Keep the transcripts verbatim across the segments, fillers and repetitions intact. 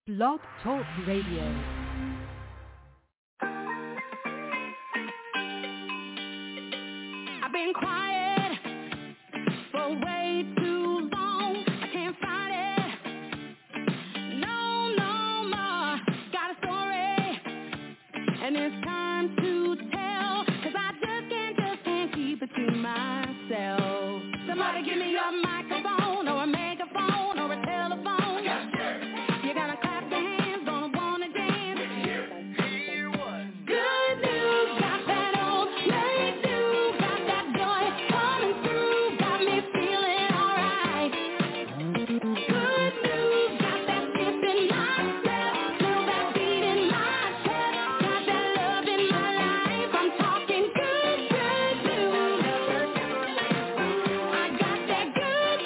Blog Talk Radio. I've been quiet for way too long. I can't fight it. No, no more. Got a story, and it's time to tell. Cause I just can't, just can't keep it to myself. Somebody give me a microphone or a megaphone or a telephone. You gotta clap your hands, gonna wanna dance. Hear what? Good news, got that old late news, got that joy coming through, got me feeling alright. Good news, got that dip in my step, feel that beat in my chest, got that love in my life. I'm talking good, good news. I got that good,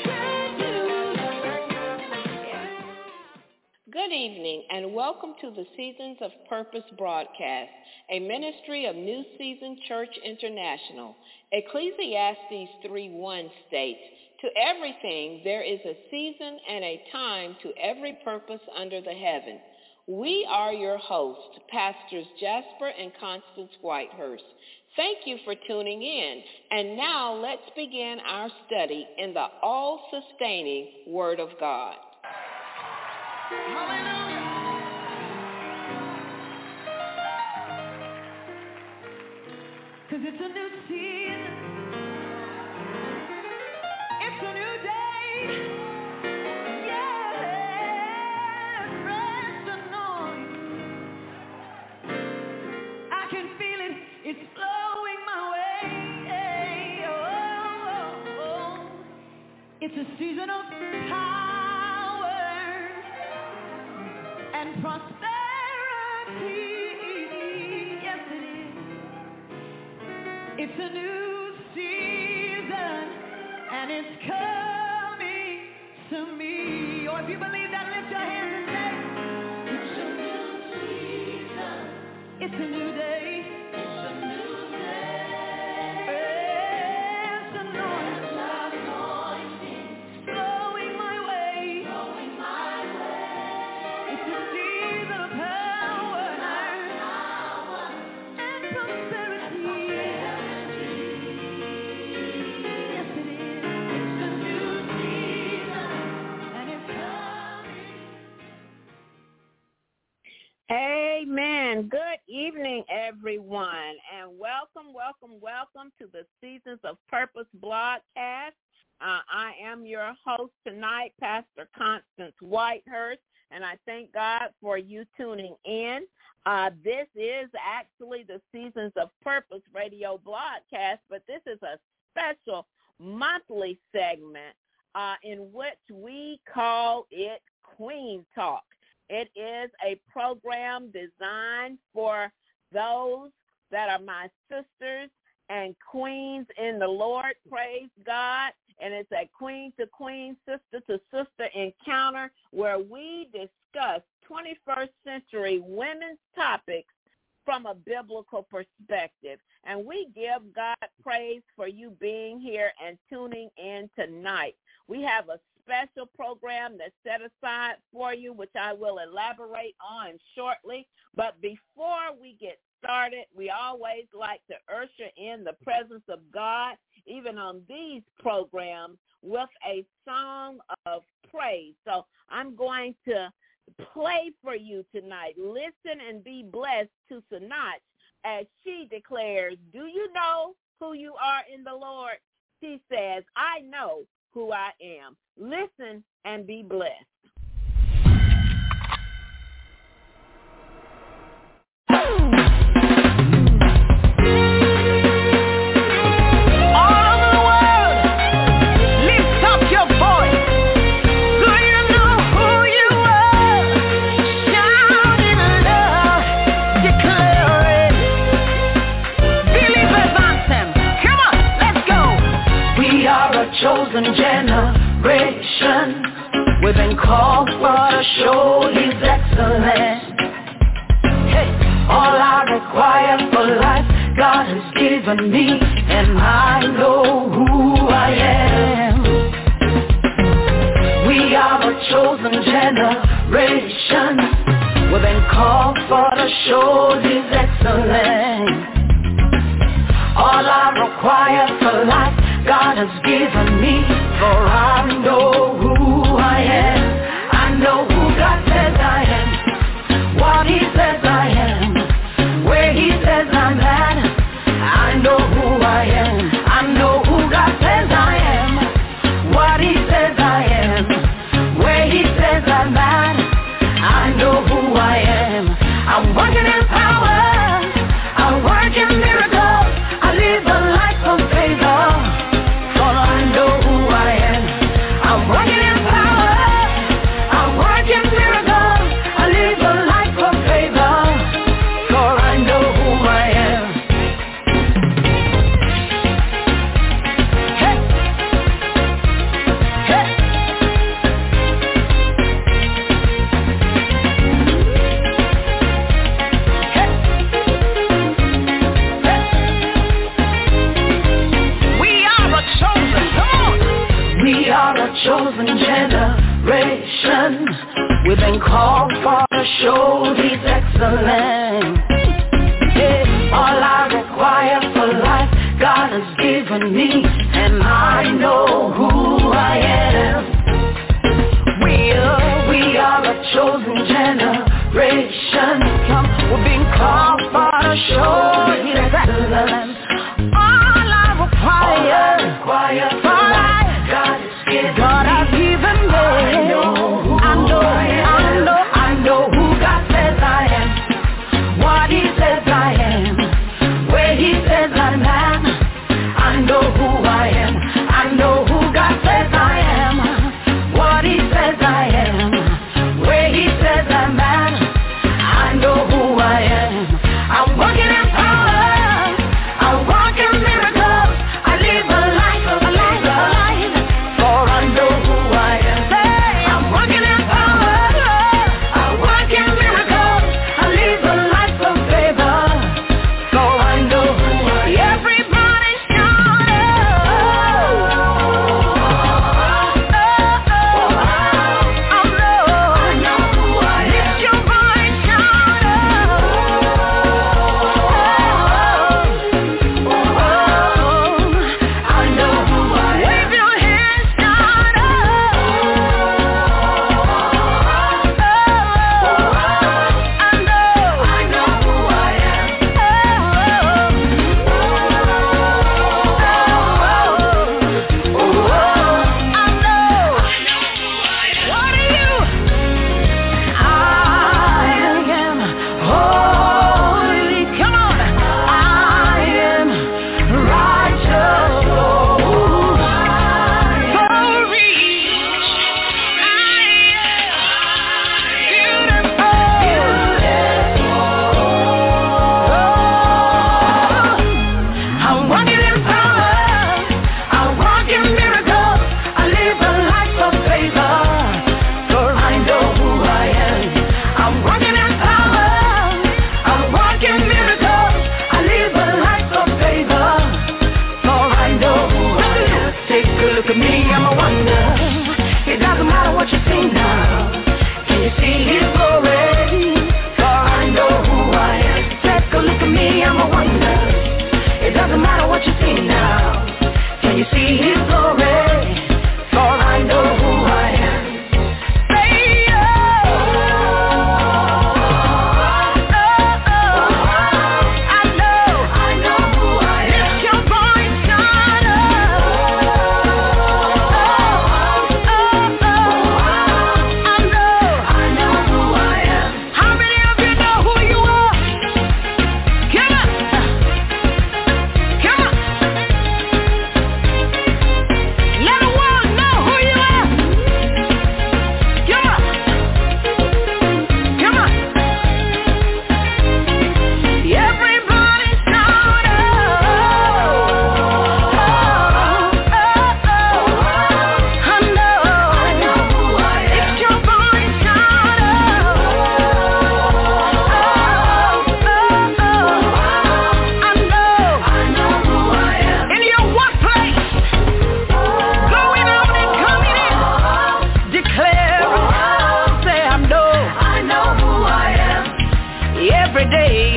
good news. Good evening and welcome to the Seasons of Purpose broadcast, a ministry of New Season Church International. Ecclesiastes three one states, "To everything there is a season and a time to every purpose under the heaven." We are your hosts, Pastors Jasper and Constance Whitehurst. Thank you for tuning in. And now let's begin our study in the all-sustaining Word of God. Cause it's a new season, it's a new day, yeah, fresh anointing. I can feel it, it's flowing my way, oh, oh, oh. It's a season of power and prosperity. It's a new season, and it's coming to me. Or if you believe that, lift your hands and say, it's a new season. It's a new day. It's a new day. It's anointing. Flowing my way. Flowing my way. It's a season of power and prosperity. Amen. Good evening, everyone, and welcome, welcome, welcome to the Seasons of Purpose broadcast. Uh, I am your host tonight, Pastor Constance Whitehurst, and I thank God for you tuning in. Uh, this is actually the Seasons of Purpose radio broadcast, but this is a special monthly segment uh, in which we call it Queen Talk. It is a program designed for those that are my sisters and queens in the Lord, praise God. And it's a queen-to-queen, sister-to-sister encounter where we discuss twenty-first century women's topics from a biblical perspective. And we give God praise for you being here and tuning in tonight. We have a special program that's set aside for you, which I will elaborate on shortly. But before we get started, we always like to usher in the presence of God, even on these programs, with a song of praise. So I'm going to play for you tonight. Listen and be blessed to Sanach as she declares, "Do you know who you are in the Lord?" She says, "I know who I am." Listen and be blessed. Chosen generation, we've been called for to show His excellence. Hey, all I require for life, God has given me, and I know who I am. We are a chosen generation, generation. We've been called for to show His excellence. All I require for life, God has given me. For I know who I am. I know who God says I am. What He says I am. Where He says I'm at. I know who I am. I know who God says I am. What He says I am. Where He says I'm at. I know who I am. I'm working in power. I work in miracles. I live a life of favor. For I know who I am. I'm working in power. I work in miracles. I live a life of favor. For I know who I am. Hey. Hey. We are a chosen generation. We've been called for to show His excellence. Yeah. All I require for life, God has given me, and I know who I am. We are, we are a chosen generation. Come, we've been called for to show His excellence. All I require, require for life, God has given God has given me. I know who I know, I, I know, I know who God says I am. What He says I am. Where He says I'm at. I know who I am. I know who God says I am. What He says I am. Where He says I'm at. I know who I am. I'm working in power. I walk in miracles. I live a life of a life.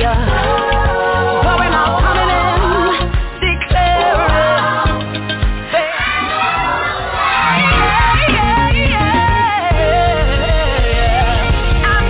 Going out, coming in, declaring. Yeah, yeah, yeah. I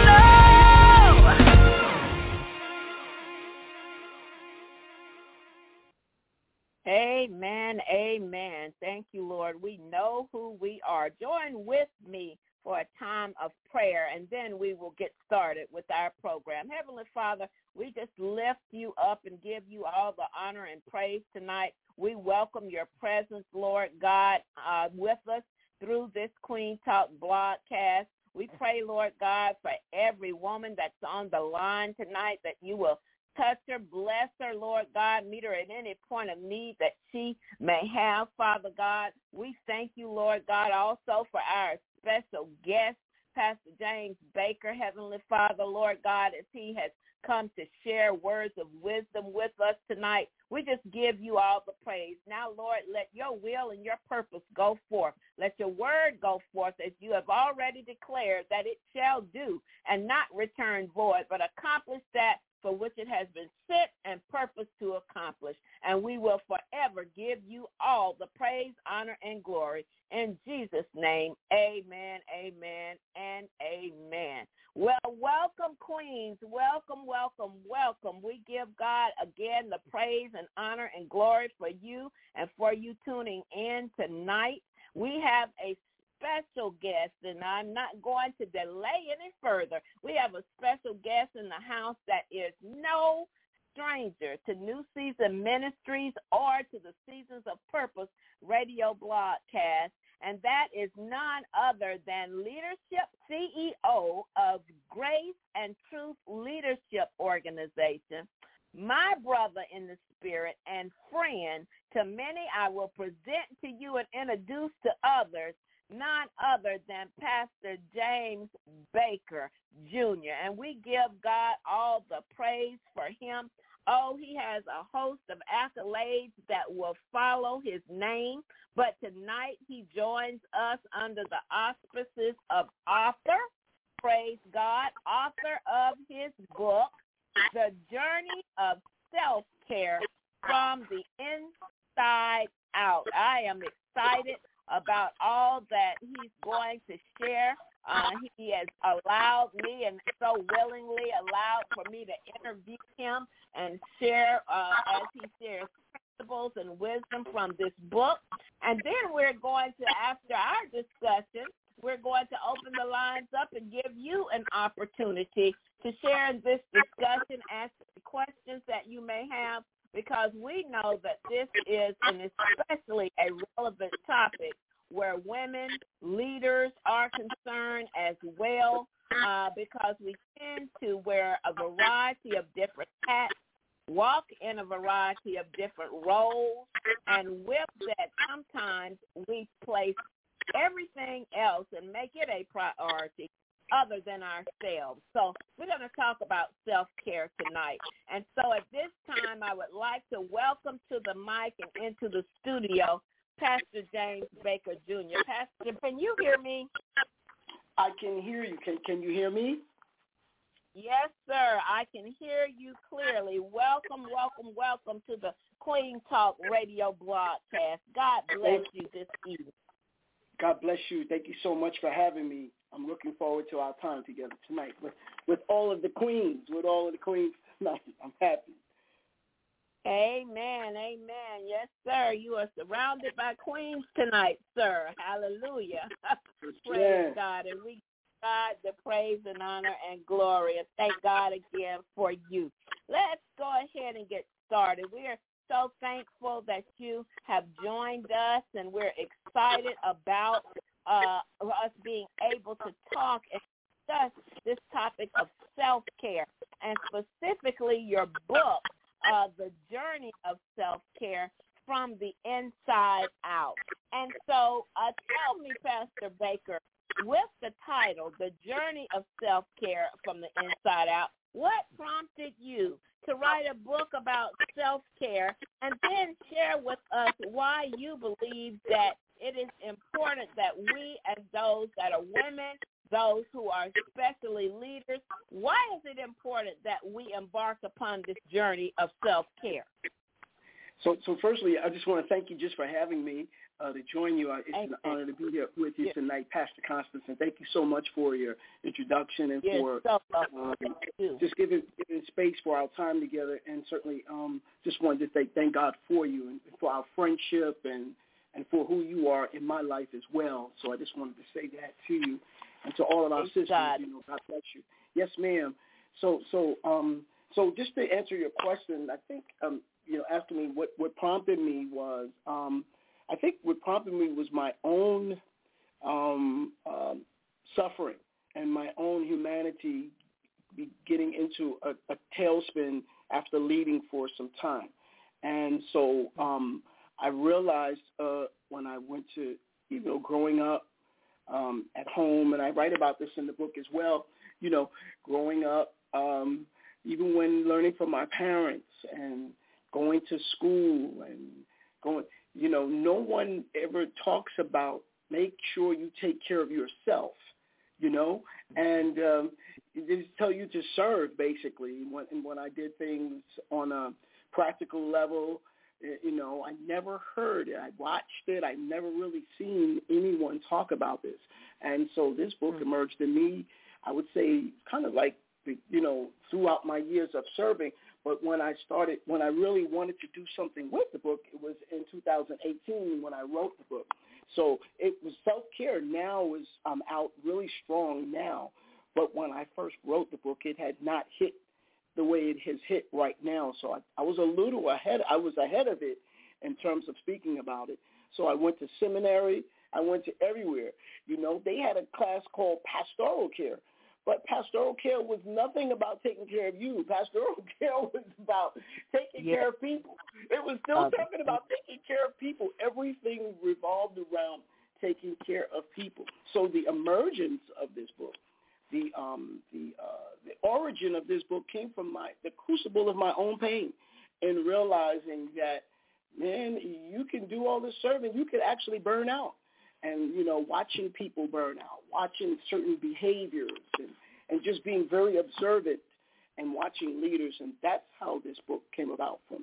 know. Amen, amen. Thank you, Lord. We know who we are. Join with me for a time of prayer, and then we will get started with our program. Heavenly Father, we just lift you up and give you all the honor and praise tonight. We welcome your presence, Lord God, uh, with us through this Queen Talk broadcast. We pray, Lord God, for every woman that's on the line tonight, that you will touch her, bless her, Lord God, meet her at any point of need that she may have, Father God. We thank you, Lord God, also for our special guest, Pastor James Baker, Heavenly Father, Lord God, as he has come to share words of wisdom with us tonight. We just give you all the praise. Now, Lord, let your will and your purpose go forth. Let your word go forth as you have already declared that it shall do and not return void, but accomplish that for which it has been sent and purposed to accomplish. And we will forever give you all the praise, honor, and glory. In Jesus' name, amen, amen, and amen. Well, welcome, Queens. Welcome, welcome, welcome. We give God again the praise and honor and glory for you and for you tuning in tonight. We have a special guest, and I'm not going to delay any further. We have a special guest in the house that is no stranger to New Season Ministries or to the Seasons of Purpose radio broadcast, and that is none other than Leadership C E O of Grace and Truth Leadership Organization. My brother in the spirit and friend to many, I will present to you and introduce to others none other than Pastor James Baker, Junior And we give God all the praise for him. Oh, he has a host of accolades that will follow his name. But tonight he joins us under the auspices of author, praise God, author of his book, The Journey of Self-Care from the Inside Out. I am excited about all that he's going to share. Uh, he has allowed me and so willingly allowed for me to interview him and share uh, as he shares principles and wisdom from this book. And then we're going to, after our discussion, we're going to open the lines up and give you an opportunity to share in this discussion, ask the questions that you may have, because we know that this is an especially a relevant topic where women leaders are concerned as well, uh, because we tend to wear a variety of different hats, walk in a variety of different roles, and with that, sometimes we place everything else and make it a priority other than ourselves. So we're going to talk about self-care tonight. And so at this time, I would like to welcome to the mic and into the studio Pastor James Baker, Junior Pastor, can you hear me? I can hear you. Can Can you hear me? Yes, sir. I can hear you clearly. Welcome, welcome, welcome to the Queen Talk radio broadcast. God bless you this evening. God bless you. Thank you so much for having me. I'm looking forward to our time together tonight with, with all of the queens, with all of the queens tonight. I'm happy. Amen, amen. Yes, sir. You are surrounded by queens tonight, sir. Hallelujah. Praise yeah. God. And we give God the praise and honor and glory. And thank God again for you. Let's go ahead and get started. We are so thankful that you have joined us, and we're excited about uh, us being able to talk and discuss this topic of self-care, and specifically your book, uh, The Journey of Self-Care from the Inside Out. And so uh, tell me, Pastor Baker, with the title, The Journey of Self-Care from the Inside Out, what prompted you to write a book about self-care, and then share with us why you believe that it is important that we, as those that are women, those who are especially leaders. Why is it important that we embark upon this journey of self-care? So, so firstly, I just want to thank you just for having me uh, to join you. It's Thank an you. honor to be here with you Yes. tonight, Pastor Constance, and thank you so much for your introduction and Yes, for so, uh, um, thank you. just giving, giving space for our time together. And certainly um, just wanted to say thank God for you and for our friendship and, and for who you are in my life as well. So I just wanted to say that to you and to all of our Thank sisters. God. You know, God bless you. Yes, ma'am. So, so, um, so just to answer your question, I think, um, you know, asking me what, what prompted me was, um, I think what prompted me was my own um, um, suffering and my own humanity be getting into a, a tailspin after leading for some time. And so um, I realized uh, when I went to, you know, growing up um, at home, and I write about this in the book as well, you know, growing up, um, even when learning from my parents and going to school and going, you know, no one ever talks about make sure you take care of yourself, you know, and um, they just tell you to serve, basically. When, and when I did things on a practical level, you know, I never heard it. I watched it. I never really seen anyone talk about this. And so this book mm-hmm. emerged in me, I would say, kind of like, you know, throughout my years of serving. But when I started, when I really wanted to do something with the book, it was in two thousand eighteen when I wrote the book. So it was self-care. Now is I'm out really strong now. But when I first wrote the book, it had not hit the way it has hit right now. So I, I was a little ahead. I was ahead of it in terms of speaking about it. So I went to seminary. I went to everywhere. You know, they had a class called pastoral care. But pastoral care was nothing about taking care of you. Pastoral care was about taking yeah. care of people. It was still uh, talking about taking care of people. Everything revolved around taking care of people. So the emergence of this book, the um, the uh, the origin of this book came from my the crucible of my own pain, and realizing that, man, you can do all this serving, you could actually burn out. And, you know, watching people burn out, watching certain behaviors, and, and just being very observant and watching leaders. And that's how this book came about for me.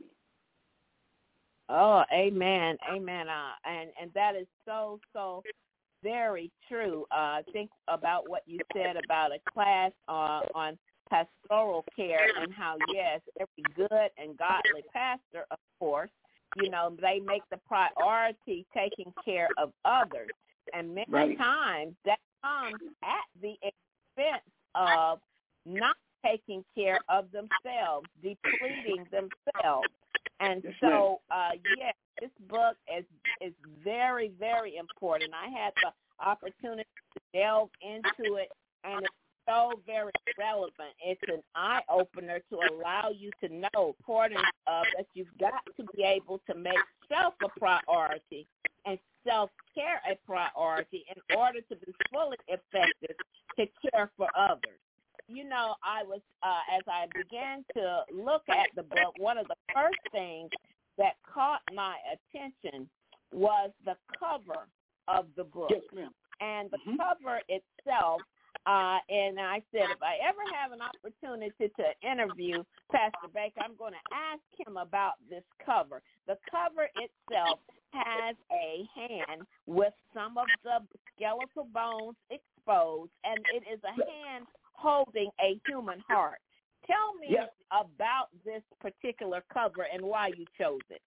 Oh, amen, amen. Uh, and, and that is so, so very true. Uh, think about what you said about a class uh, on pastoral care and how, yes, every good and godly pastor, of course, you know, they make the priority taking care of others. And many right. times that comes at the expense of not taking care of themselves, depleting themselves. And yes, so, uh, yes, this book is, is very, very important. I had the opportunity to delve into it, and it's so very relevant. It's an eye-opener to allow you to know, importance of that you've got to be able to make self a priority and self-care a priority in order to be fully effective to care for others. You know, I was, uh, as I began to look at the book, one of the first things that caught my attention was the cover of the book. Yes, ma'am. And the mm-hmm. cover itself, Uh, and I said, if I ever have an opportunity to interview Pastor Baker, I'm going to ask him about this cover. The cover itself has a hand with some of the skeletal bones exposed, and it is a hand holding a human heart. Tell me yeah. about this particular cover and why you chose it.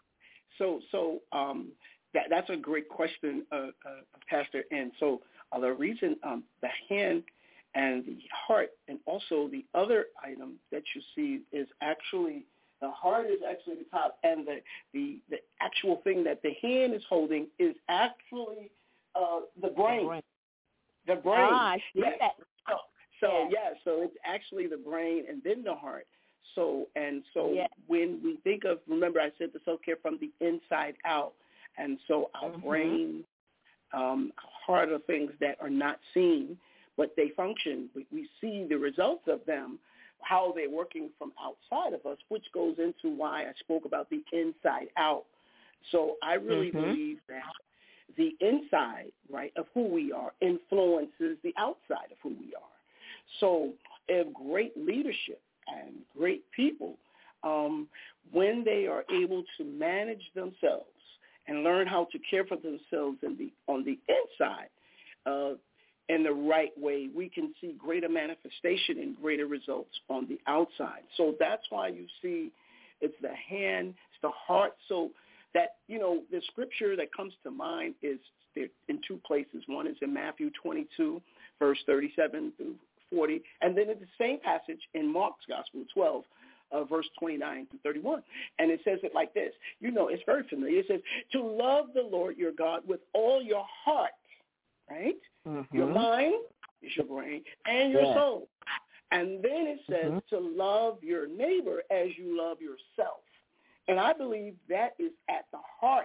So, so um, that, that's a great question, uh, uh, Pastor. And so Uh, the reason um, the hand and the heart and also the other item that you see is actually, the heart is actually the top, and the, the, the actual thing that the hand is holding is actually uh, the brain. The brain. The brain. Ah, I see yes. that. So, so yeah. yeah, so it's actually the brain and then the heart. So, and so yeah. when we think of, remember I said the self-care from the inside out, and so our mm-hmm. brain, Um, heart are things that are not seen, but they function. We, we see the results of them, how they're working from outside of us, which goes into why I spoke about the inside out. So I really mm-hmm. believe that the inside, right, of who we are influences the outside of who we are. So if great leadership and great people, um, when they are able to manage themselves and learn how to care for themselves in the, on the inside uh, in the right way, we can see greater manifestation and greater results on the outside. So that's why you see it's the hand, it's the heart. So that, you know, the scripture that comes to mind is there in two places. One is in Matthew twenty-two, verse thirty-seven through forty, and then in the same passage in Mark's Gospel, twelve, uh, verse twenty-nine through thirty-one. And it says it like this. You know, it's very familiar. It says, to love the Lord your God with all your heart, right? Mm-hmm. Your mind is your brain, and your yeah. soul. And then it says mm-hmm. to love your neighbor as you love yourself. And I believe that is at the heart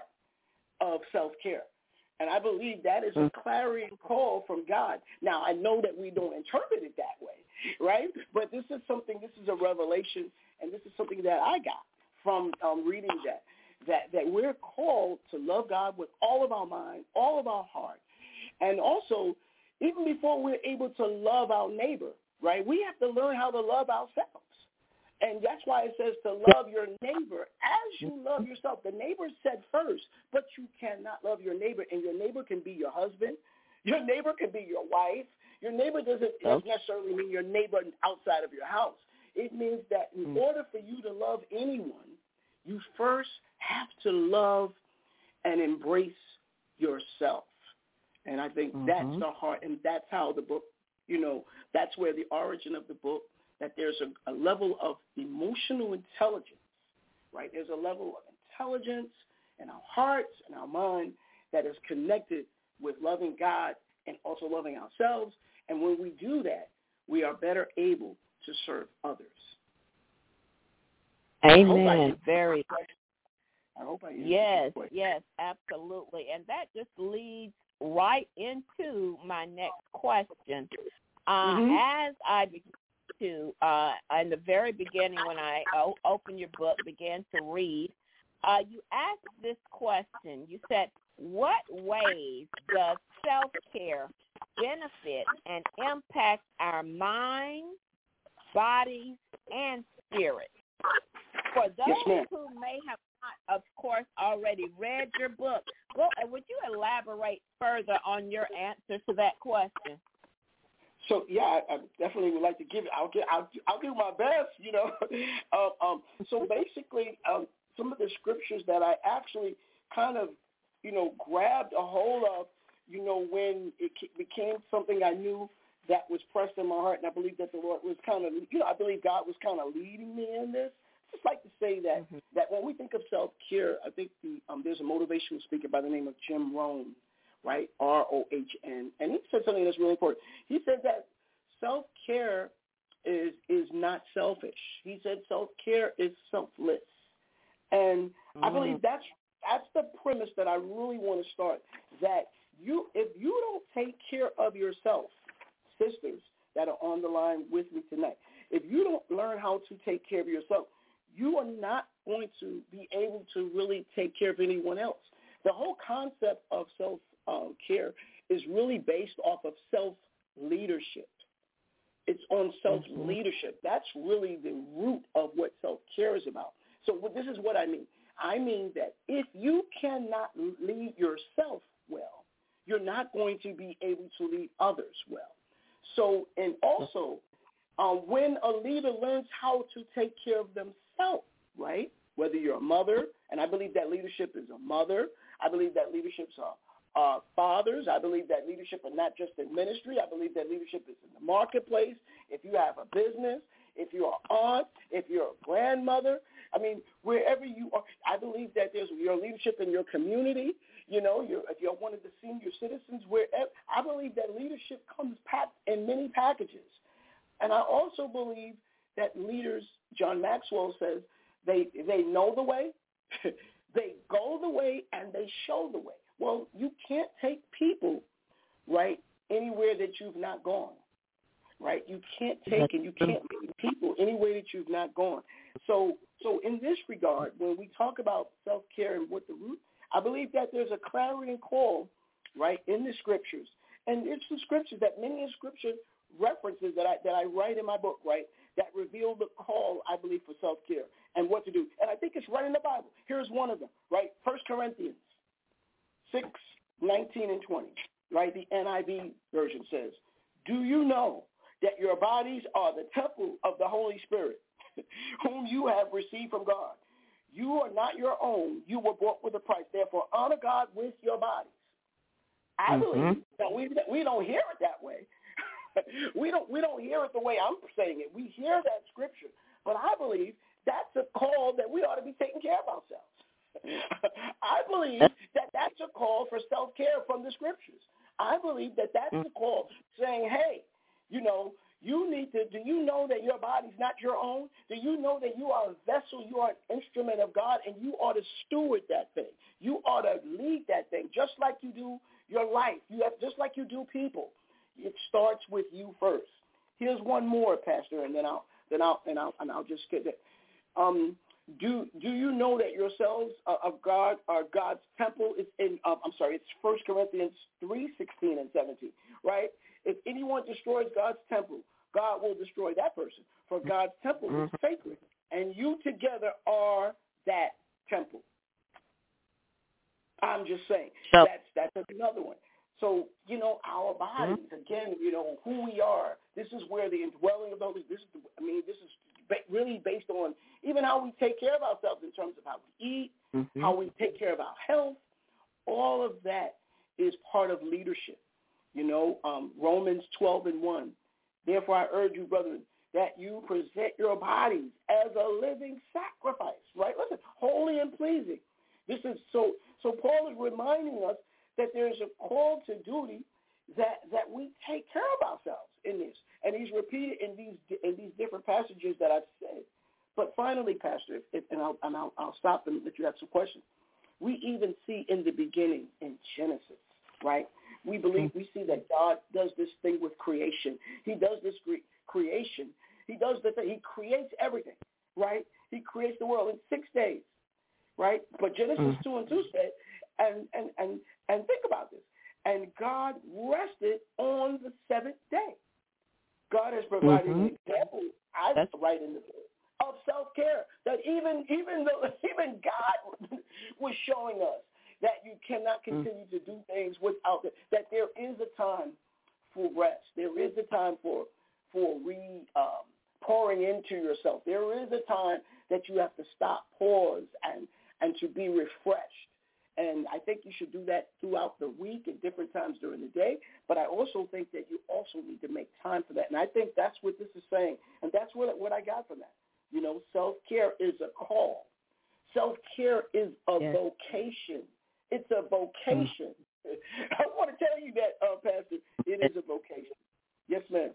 of self-care. And I believe that is a clarion call from God. Now, I know that we don't interpret it that way, right? But this is something, this is a revelation, and this is something that I got from um, reading that, that, that we're called to love God with all of our mind, all of our heart. And also, even before we're able to love our neighbor, right, we have to learn how to love ourselves. And that's why it says to love your neighbor as you love yourself. The neighbor said first, but you cannot love your neighbor. And your neighbor can be your husband. Your neighbor can be your wife. Your neighbor doesn't necessarily mean your neighbor outside of your house. It means that in mm. order for you to love anyone, you first have to love and embrace yourself. And I think mm-hmm. that's the heart, and that's how the book, you know, that's where the origin of the book, that there's a, a level of emotional intelligence, right? There's a level of intelligence in our hearts and our mind that is connected with loving God and also loving ourselves. And when we do that, we are better able to serve others. Amen. I Very. I hope I Yes, yes, absolutely. And that just leads right into my next question. Uh, mm-hmm. As I begin to, uh, in the very beginning when I o- opened your book, began to read, uh, you asked this question. You said, what ways does self-care benefit and impact our minds, bodies, and spirit? For those yes, who may have not, of course, already read your book, go, would you elaborate further on your answer to that question? So yeah, I, I definitely would like to give it. I'll get. I'll, I'll do my best. You know. uh, um, so basically, um, some of the scriptures that I actually kind of, you know, grabbed a hold of, you know, when it became something I knew that was pressed in my heart, and I believe that the Lord was kind of, you know, I believe God was kind of leading me in this. Just like to say that mm-hmm. that when we think of self-care, I think the, um, there's a motivational speaker by the name of Jim Rohn, right, R O H N, and he said something that's really important. He said that self-care is is not selfish. He said self-care is selfless, and mm-hmm. I believe that's that's the premise that I really want to start. That you, if you don't take care of yourself, sisters that are on the line with me tonight, if you don't learn how to take care of yourself, you are not going to be able to really take care of anyone else. The whole concept of self-care is really based off of self-leadership. It's on self-leadership. That's really the root of what self-care is about. So this is what I mean. I mean that if you cannot lead yourself well, you're not going to be able to lead others well. So, and also, uh, when a leader learns how to take care of themselves, right, whether you're a mother, and I believe that leadership is a mother, I believe that leadership's are uh, fathers, I believe that leadership is not just in ministry, I believe that leadership is in the marketplace, if you have a business, if you're an aunt, if you're a grandmother, I mean, wherever you are, I believe that there's your leadership in your community, you know, you're, if you're one of the senior citizens, wherever, I believe that leadership comes packed in many packages. And I also believe that leaders, John Maxwell says, they they know the way, they go the way, and they show the way. Well, you can't take people, right, anywhere that you've not gone, right? You can't take and you can't lead people anywhere that you've not gone. So, so in this regard, when we talk about self-care and what the root, I believe that there's a clarion call right, in the scriptures. And it's the scriptures that many of scripture references that I that I write in my book, right, that reveal the call, I believe, for self-care and what to do. And I think it's right in the Bible. Here's one of them, right? First Corinthians six, nineteen and twenty, right? The N I V version says, do you know that your bodies are the temple of the Holy Spirit, whom you have received from God? You are not your own. You were bought with a price. Therefore, honor God with your bodies. I mm-hmm. believe that we we don't hear it that way. we don't we don't hear it the way I'm saying it. We hear that scripture, but I believe that's a call that we ought to be taking care of ourselves. I believe that that's a call for self-care from the scriptures. I believe that that's a call saying, hey, you know, you need to, do you know that your body's not your own? Do you know that you are a vessel, you are an instrument of God, and you ought to steward that thing. You ought to lead that thing just like you do your life. You have, just like you do people. It starts with you first. Here's one more, Pastor, and then I'll then I'll and I'll and I'll just get it. Um, do do you know that yourselves uh, of God are God's temple? It's in um, I'm sorry, it's First Corinthians three sixteen and seventeen, right? If anyone destroys God's temple, God will destroy that person. For God's temple is sacred, and you together are that temple. I'm just saying so, that's that's another one. So, you know, our bodies, again, you know, who we are, this is where the indwelling of the Holy Spirit, this is, I mean, this is really based on even how we take care of ourselves in terms of how we eat, mm-hmm. how we take care of our health. All of that is part of leadership. You know, um, Romans twelve and one. Therefore, I urge you, brethren, that you present your bodies as a living sacrifice, right? Listen, holy and pleasing. This is so, so Paul is reminding us that there's a call to duty that, that we take care of ourselves in this. And he's repeated in these in these different passages that I've said. But finally, Pastor, if, and, I'll, and I'll, I'll stop and let you have some questions. We even see in the beginning in Genesis, right? We believe, we see that God does this thing with creation. He does this cre- creation. He does the thing. He creates everything, right? He creates the world in six days, right? But Genesis mm. two and two said, and, and, and, and think about this, and God rested on the seventh day. God has provided mm-hmm. an example, I That's- write in the book, of self-care, that even even though even God was showing us that you cannot continue mm. to do things without it, that there is a time for rest. There is a time for for re um, pouring into yourself. There is a time that you have to stop, pause, and and to be refreshed. And I think you should do that throughout the week at different times during the day. But I also think that you also need to make time for that. And I think that's what this is saying. And that's what what I got from that. You know, self-care is a call. Self-care is a yes. vocation. It's a vocation. Mm. I want to tell you that, uh, Pastor, it is a vocation. Yes, ma'am.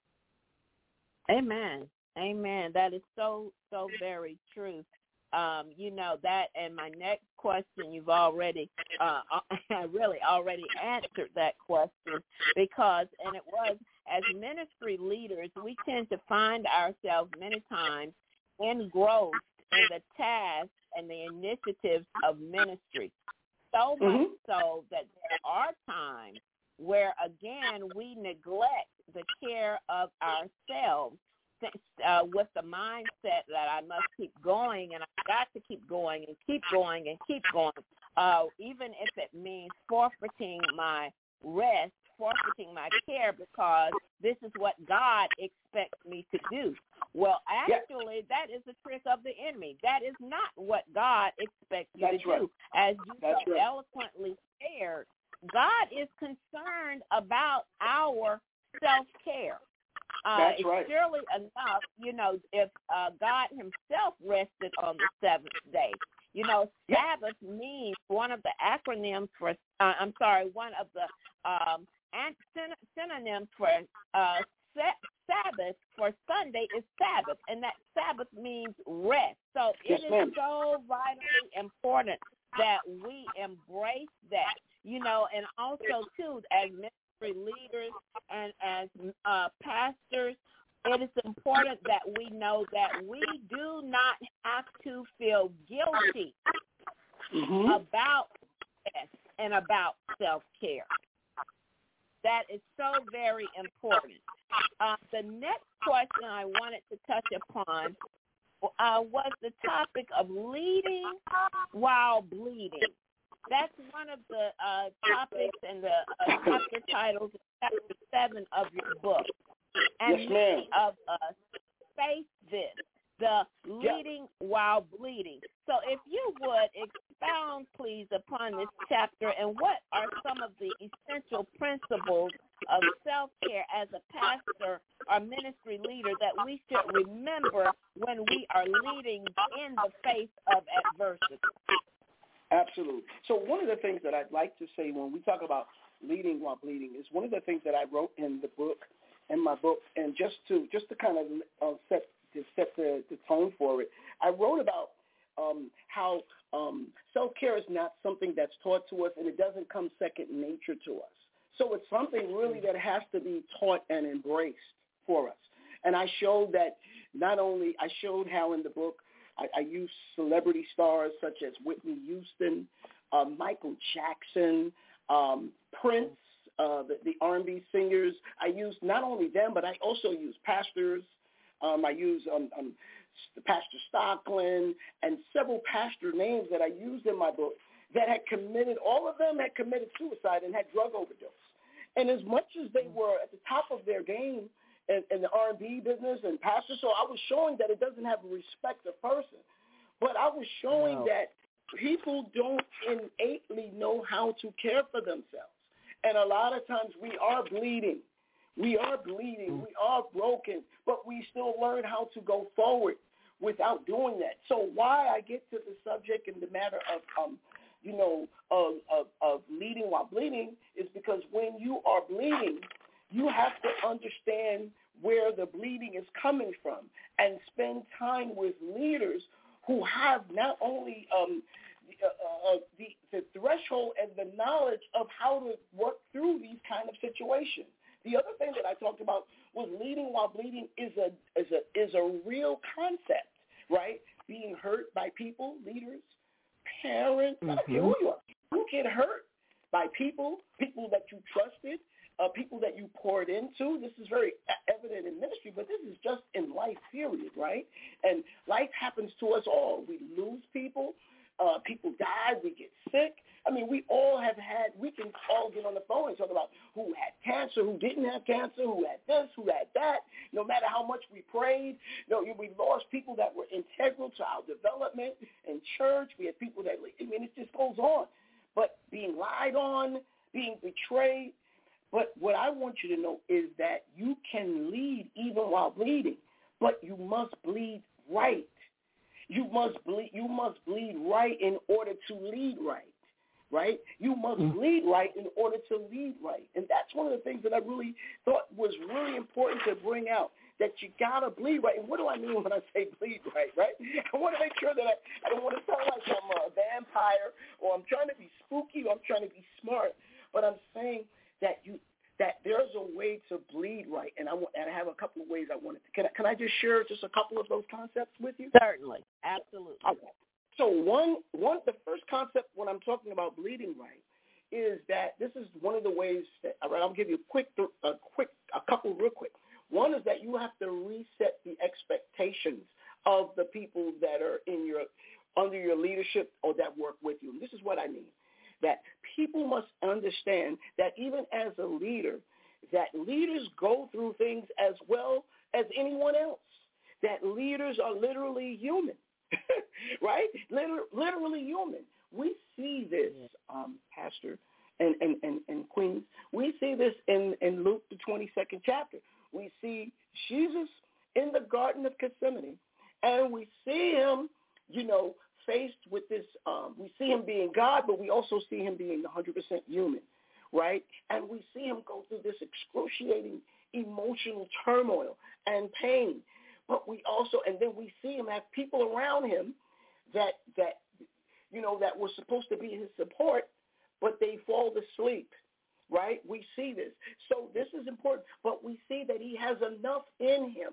Amen. Amen. That is so, so very true. Um, you know, that and my next question, you've already, uh, really already answered that question because, and it was, as ministry leaders, we tend to find ourselves many times engrossed in the tasks and the initiatives of ministry. So much mm-hmm. so that there are times where, again, we neglect the care of ourselves uh, with the mindset that I must keep going and I've got to keep going and keep going and keep going, uh, even if it means forfeiting my rest, forfeiting my care because this is what God expects me to do. Well, actually, yeah. that is the trick of the enemy. That is not what God expects you That's to right. do. As you That's so right. eloquently shared, God is concerned about our self-care. Uh, That's it's right. surely enough, you know, if uh, God himself rested on the seventh day. You know, Sabbath means one of the acronyms for, uh, I'm sorry, one of the um, synonyms for uh, Sabbath for Sunday is Sabbath, and that Sabbath means rest. So yes, it is ma'am. so vitally important that we embrace that, you know, and also, too, as ministry leaders and as uh, pastors, it is important that we know that we do not have to feel guilty mm-hmm. about rest. and about self-care. That is so very important. Uh, the next question I wanted to touch upon uh, was the topic of leading while bleeding. That's one of the uh, topics and the uh, chapter titles of chapter seven of your book. And yes, ma'am. many of us face this, the leading yep. while bleeding. So if you would expound, please, upon this chapter and what are some of the essential principles of self-care as a pastor or ministry leader that we should remember when we are leading in the face of adversity. Absolutely. So one of the things that I'd like to say when we talk about leading while bleeding is one of the things that I wrote in the book, in my book, and just to just to kind of uh, set to set the, the tone for it, I wrote about um, how um, self-care is not something that's taught to us, and it doesn't come second nature to us. So it's something really that has to be taught and embraced for us. And I showed that not only I showed how in the book I, I used celebrity stars such as Whitney Houston, uh, Michael Jackson, um, Prince, uh, the, the R and B singers. I used not only them, but I also used pastors. Um, I used um, um, Pastor Stockland and several pastor names that I used in my book that had committed, all of them had committed suicide and had drug overdose. And as much as they were at the top of their game in, in the R and B business and pastor, so I was showing that it doesn't have a respect of person. But I was showing no. that people don't innately know how to care for themselves. And a lot of times we are bleeding. We are bleeding. We are broken, but we still learn how to go forward without doing that. So why I get to the subject and the matter of, um, you know, of, of, of leading while bleeding is because when you are bleeding, you have to understand where the bleeding is coming from and spend time with leaders who have not only um, uh, uh, the, the threshold and the knowledge of how to work through these kind of situations. The other thing that I talked about was leading while bleeding is a is a is a real concept, right? Being hurt by people, leaders, parents, mm-hmm. I don't care who you are. You get hurt by people, people that you trusted, uh, people that you poured into. This is very evident in ministry, but this is just in life, period, right? And life happens to us all. We lose people. Uh, people die. We get sick. I mean, we all have had, we can all get on the phone and talk about who had cancer, who didn't have cancer, who had this, who had that. No matter how much we prayed, you know, we lost people that were integral to our development in church. We had people that, I mean, it just goes on. But being lied on, being betrayed. But what I want you to know is that you can lead even while bleeding, but you must bleed right. You must bleed, you must bleed right in order to lead right. Right? You must mm. bleed right in order to lead right. And that's one of the things that I really thought was really important to bring out, that you got to bleed right. And what do I mean when I say bleed right, right? I want to make sure that I, I don't want to sound like I'm a vampire or I'm trying to be spooky or I'm trying to be smart, but I'm saying that you that there's a way to bleed right. And I, want, and I have a couple of ways I wanted to. Can I, can I just share just a couple of those concepts with you? Certainly. Absolutely. Okay. So one, one, the first concept when I'm talking about bleeding right is that this is one of the ways that, all right, I'll give you a quick, a quick, a couple real quick. One is that you have to reset the expectations of the people that are in your, under your leadership or that work with you. And this is what I mean, that people must understand that even as a leader, that leaders go through things as well as anyone else, that leaders are literally human. Right? Liter- literally human. We see this, um, Pastor and, and, and, and Queens. We see this in, in Luke, the twenty-second chapter. We see Jesus in the Garden of Gethsemane, and we see him, you know, faced with this. Um, we see him being God, but we also see him being one hundred percent human, right? And we see him go through this excruciating emotional turmoil and pain. But we also, and then we see him have people around him that, that, you know, that were supposed to be his support, but they fall asleep, right? We see this. So this is important. But we see that he has enough in him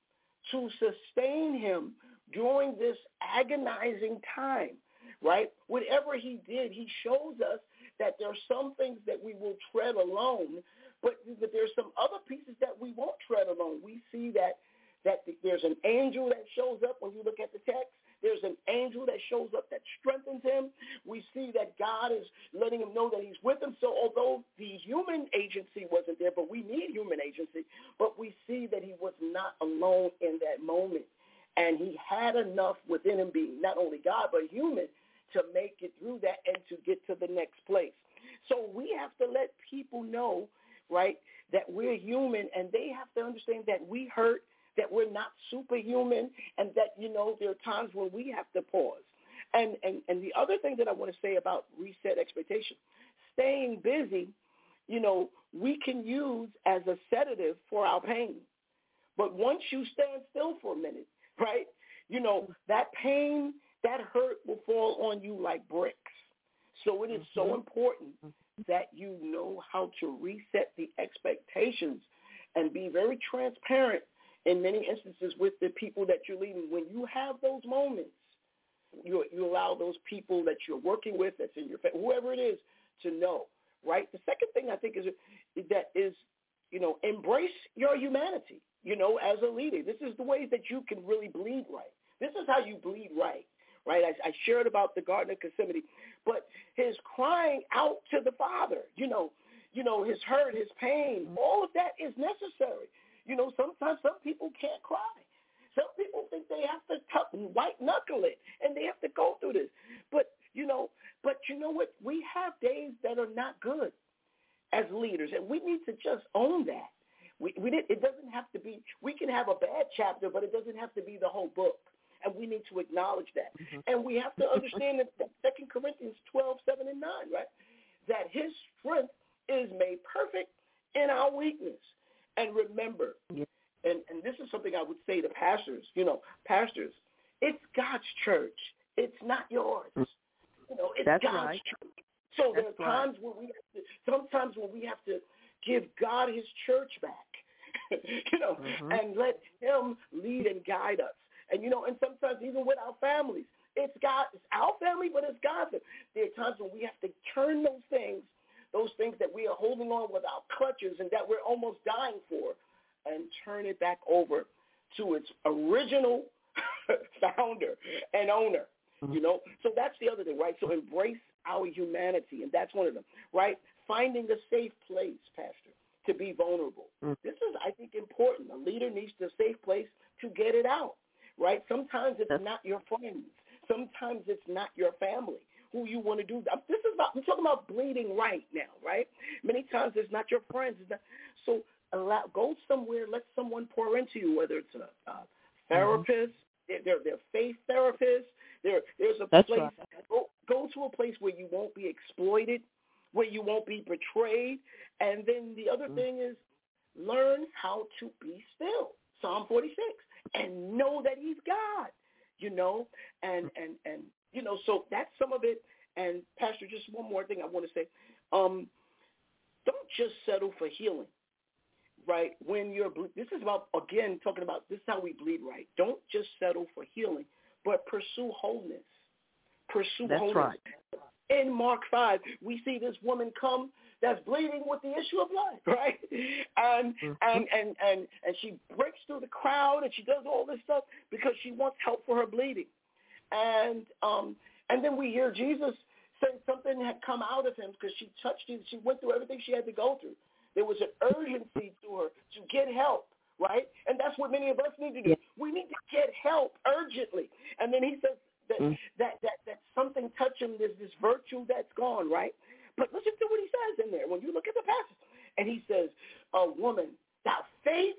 to sustain him during this agonizing time, right? Whatever he did, he shows us that there are some things that we will tread alone, but, but there's some other pieces that we won't tread alone. We see that that there's an angel that shows up when you look at the text. There's an angel that shows up that strengthens him. We see that God is letting him know that he's with him. So although the human agency wasn't there, but we need human agency, but we see that he was not alone in that moment. And he had enough within him, being not only God, but human, to make it through that and to get to the next place. So we have to let people know, right, that we're human, and they have to understand that we hurt, that we're not superhuman, and that, you know, there are times when we have to pause. And, and, and the other thing that I want to say about reset expectation, staying busy, you know, we can use as a sedative for our pain. But once you stand still for a minute, right, you know, that pain, that hurt will fall on you like bricks. So it is mm-hmm. so important that you know how to reset the expectations and be very transparent in many instances with the people that you're leading. When you have those moments, you, you allow those people that you're working with, that's in your family, whoever it is, to know, right? The second thing I think is that is, you know, embrace your humanity, you know, as a leader. This is the ways that you can really bleed right. This is how you bleed right, right? I, I shared about the Garden of Gethsemane, but his crying out to the Father, you know, you know, his hurt, his pain, all of that is necessary. You know, sometimes some people can't cry. Some people think they have to t- white knuckle it, and they have to go through this. But, you know, but you know what? We have days that are not good as leaders, and we need to just own that. We, we did, it doesn't have to be, we can have a bad chapter, but it doesn't have to be the whole book, and we need to acknowledge that. Mm-hmm. And we have to understand that Second Corinthians twelve, seven, and nine, right, that his strength is made perfect in our weakness. And remember, yeah. and, and this is something I would say to pastors, you know, pastors, it's God's church. It's not yours. You know, it's That's God's right. church. So That's there are times right. when we have to, sometimes when we have to give God his church back, you know, mm-hmm. and let him lead and guide us. And, you know, and sometimes even with our families, it's God, it's our family, but it's God's. There are times when we have to turn those things those things that we are holding on with our clutches and that we're almost dying for, and turn it back over to its original founder and owner, you know? So that's the other thing, right? So embrace our humanity, and that's one of them, right? Finding a safe place, Pastor, to be vulnerable. Mm. This is, I think, important. A leader needs a safe place to get it out, right? Sometimes it's that's- not your friends. Sometimes it's not your family who you want to do. This is about, we're talking about bleeding right now, right? Many times it's not your friends. It's not, so allow, go somewhere, let someone pour into you, whether it's a, a therapist, mm-hmm. they're, they're faith therapists. There, there's a That's place, right. go, go to a place where you won't be exploited, where you won't be betrayed. And then the other mm-hmm. thing is learn how to be still. Psalm forty-six. And know that he's God, you know, and, and, and, you know, so that's some of it. And, Pastor, just one more thing I want to say. Um, don't just settle for healing, right? When you're, this is about, again, talking about this is how we bleed right. Don't just settle for healing, but pursue wholeness. Pursue that's wholeness. Right. In Mark five, we see this woman come that's bleeding with the issue of blood, right? And, mm-hmm. and and and and she breaks through the crowd and she does all this stuff because she wants help for her bleeding. And um, and then we hear Jesus say something had come out of him because she touched him. She went through everything she had to go through. There was an urgency to her to get help, right? And that's what many of us need to do. We need to get help urgently. And then he says that mm. that, that, that something touched him. There's this virtue that's gone, right? But listen to what he says in there. When you look at the passage, and he says, "A woman, thy faith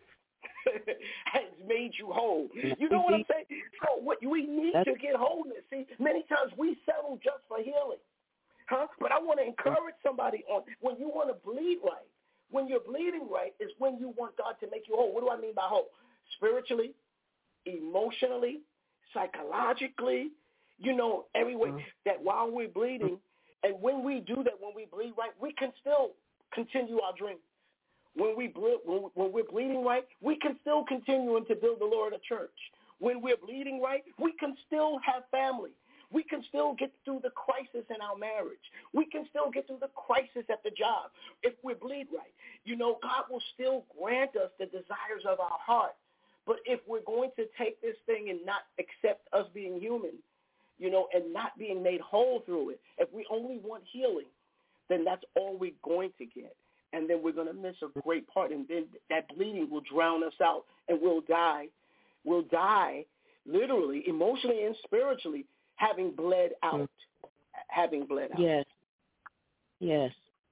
has made you whole." You know what I'm saying? So what we need to get wholeness. See, many times we settle just for healing, huh? But I want to encourage somebody on when you want to bleed right. When you're bleeding right is when you want God to make you whole. What do I mean by whole? Spiritually, emotionally, psychologically, you know, every way that while we're bleeding. And when we do that, when we bleed right, we can still continue our dreams. When, we ble- when, when we're bleeding right, we can still continue to build the Lord a church. When we're bleeding right, we can still have family. We can still get through the crisis in our marriage. We can still get through the crisis at the job if we bleed right. You know, God will still grant us the desires of our heart. But if we're going to take this thing and not accept us being human, you know, and not being made whole through it, if we only want healing, then that's all we're going to get. And then we're going to miss a great part. And then that bleeding will drown us out, and we'll die. We'll die literally, emotionally, and spiritually, having bled out. Mm-hmm. Having bled out. Yes. Yes.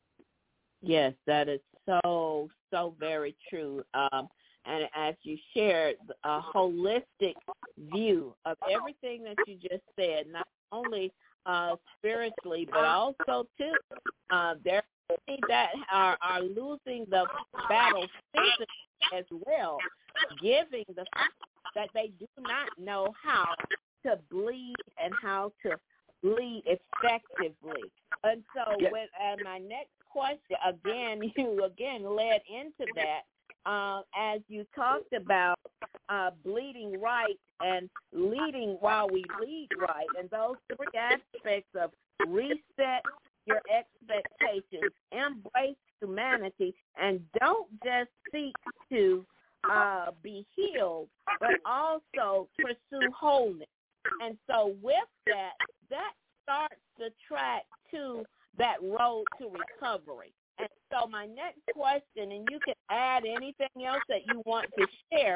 Yes, that is so, so very true. Um, and as you shared, a holistic view of everything that you just said, not only uh, spiritually, but also, too, uh, there are many that are, are losing the battle physically as well, giving the fact that they do not know how to bleed and how to bleed effectively. And so yes. with uh, my next question, again, you again led into that uh, as you talked about uh, bleeding right and leading while we lead right. And those three aspects of reset your expectations, embrace humanity, and don't just seek to uh, be healed, but also pursue wholeness. And so with that, that starts the track to that road to recovery. And so my next question, and you can add anything else that you want to share,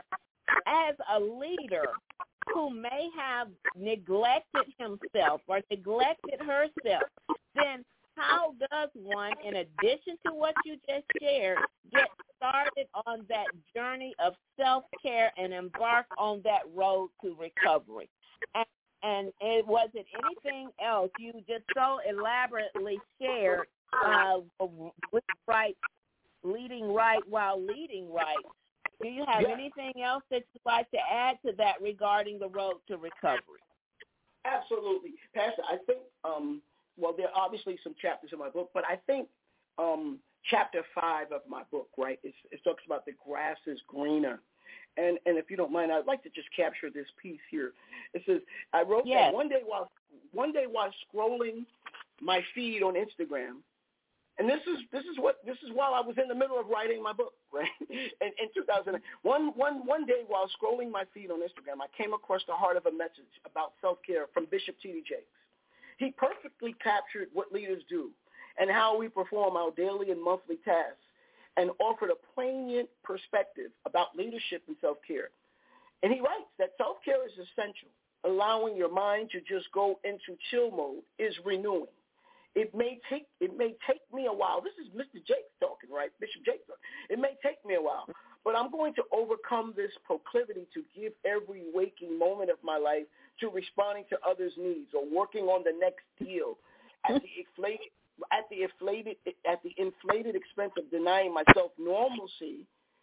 as a leader who may have neglected himself or neglected herself, then how does one, in addition to what you just shared, get started on that journey of self-care and embark on that road to recovery? And, and it, was it anything else? You just so elaborately shared uh, with right, leading right while leading right. Do you have yeah. anything else that you'd like to add to that regarding the road to recovery? Absolutely. Pastor, I think, um, well, there are obviously some chapters in my book, but I think um, chapter five of my book, right, it's, it talks about the grass is greener. And and if you don't mind, I'd like to just capture this piece here. It says, I wrote yes. that one day while one day while scrolling my feed on Instagram, and this is this is what this is while I was in the middle of writing my book, right? In, in two thousand, one one one day while scrolling my feed on Instagram, I came across the heart of a message about self-care from Bishop T D Jakes. He perfectly captured what leaders do and how we perform our daily and monthly tasks, and offered a poignant perspective about leadership and self-care. And he writes that self-care is essential. Allowing your mind to just go into chill mode is renewing. It may take it may take me a while. This is Mister Jakes talking, right? Bishop Jakes. It may take me a while, but I'm going to overcome this proclivity to give every waking moment of my life to responding to others' needs or working on the next deal at the inflated at the inflated at the inflated expense of denying myself normalcy,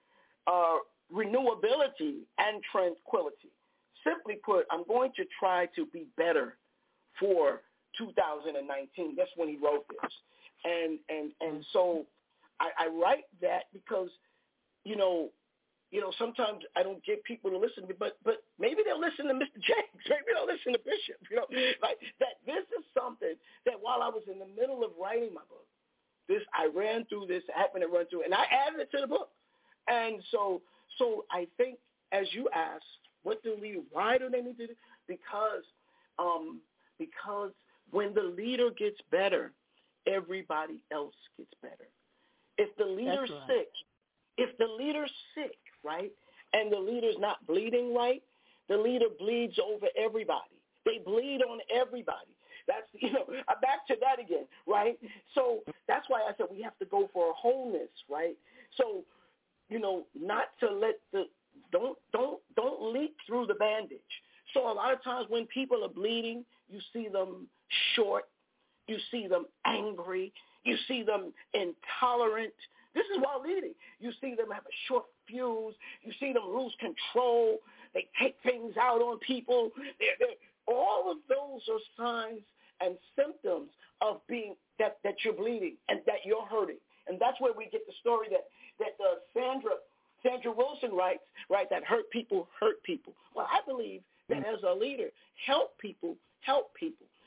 uh, renewability, and tranquility. Simply put, I'm going to try to be better for two thousand nineteen. That's when he wrote this. And and and so I, I write that because, you know, you know, sometimes I don't get people to listen to me, but but maybe they'll listen to Mister Jakes. Maybe they'll listen to Bishop. You know, like that. This is something that while I was in the middle of writing my book, this I ran through this, I happened to run through it, and I added it to the book. And so so I think, as you asked, what do leaders? Why do they need to do? Because um, because when the leader gets better, everybody else gets better. If the leader's right. sick, if the leader's sick, right, and the leader's not bleeding right, the leader bleeds over everybody. They bleed on everybody. That's, you know, back to that again, right? So that's why I said we have to go for a wholeness, right? So, you know, not to let the, don't, don't, don't leak through the bandage. So a lot of times when people are bleeding, you see them short, you see them angry, you see them intolerant. This is while leading. You see them have a short fuse. You see them lose control. They take things out on people. They're, they're, all of those are signs and symptoms of being that, that you're bleeding and that you're hurting. And that's where we get the story that that uh, Sandra Sandra Wilson writes, right? That hurt people hurt people. Well, I believe that as a leader, help people help people.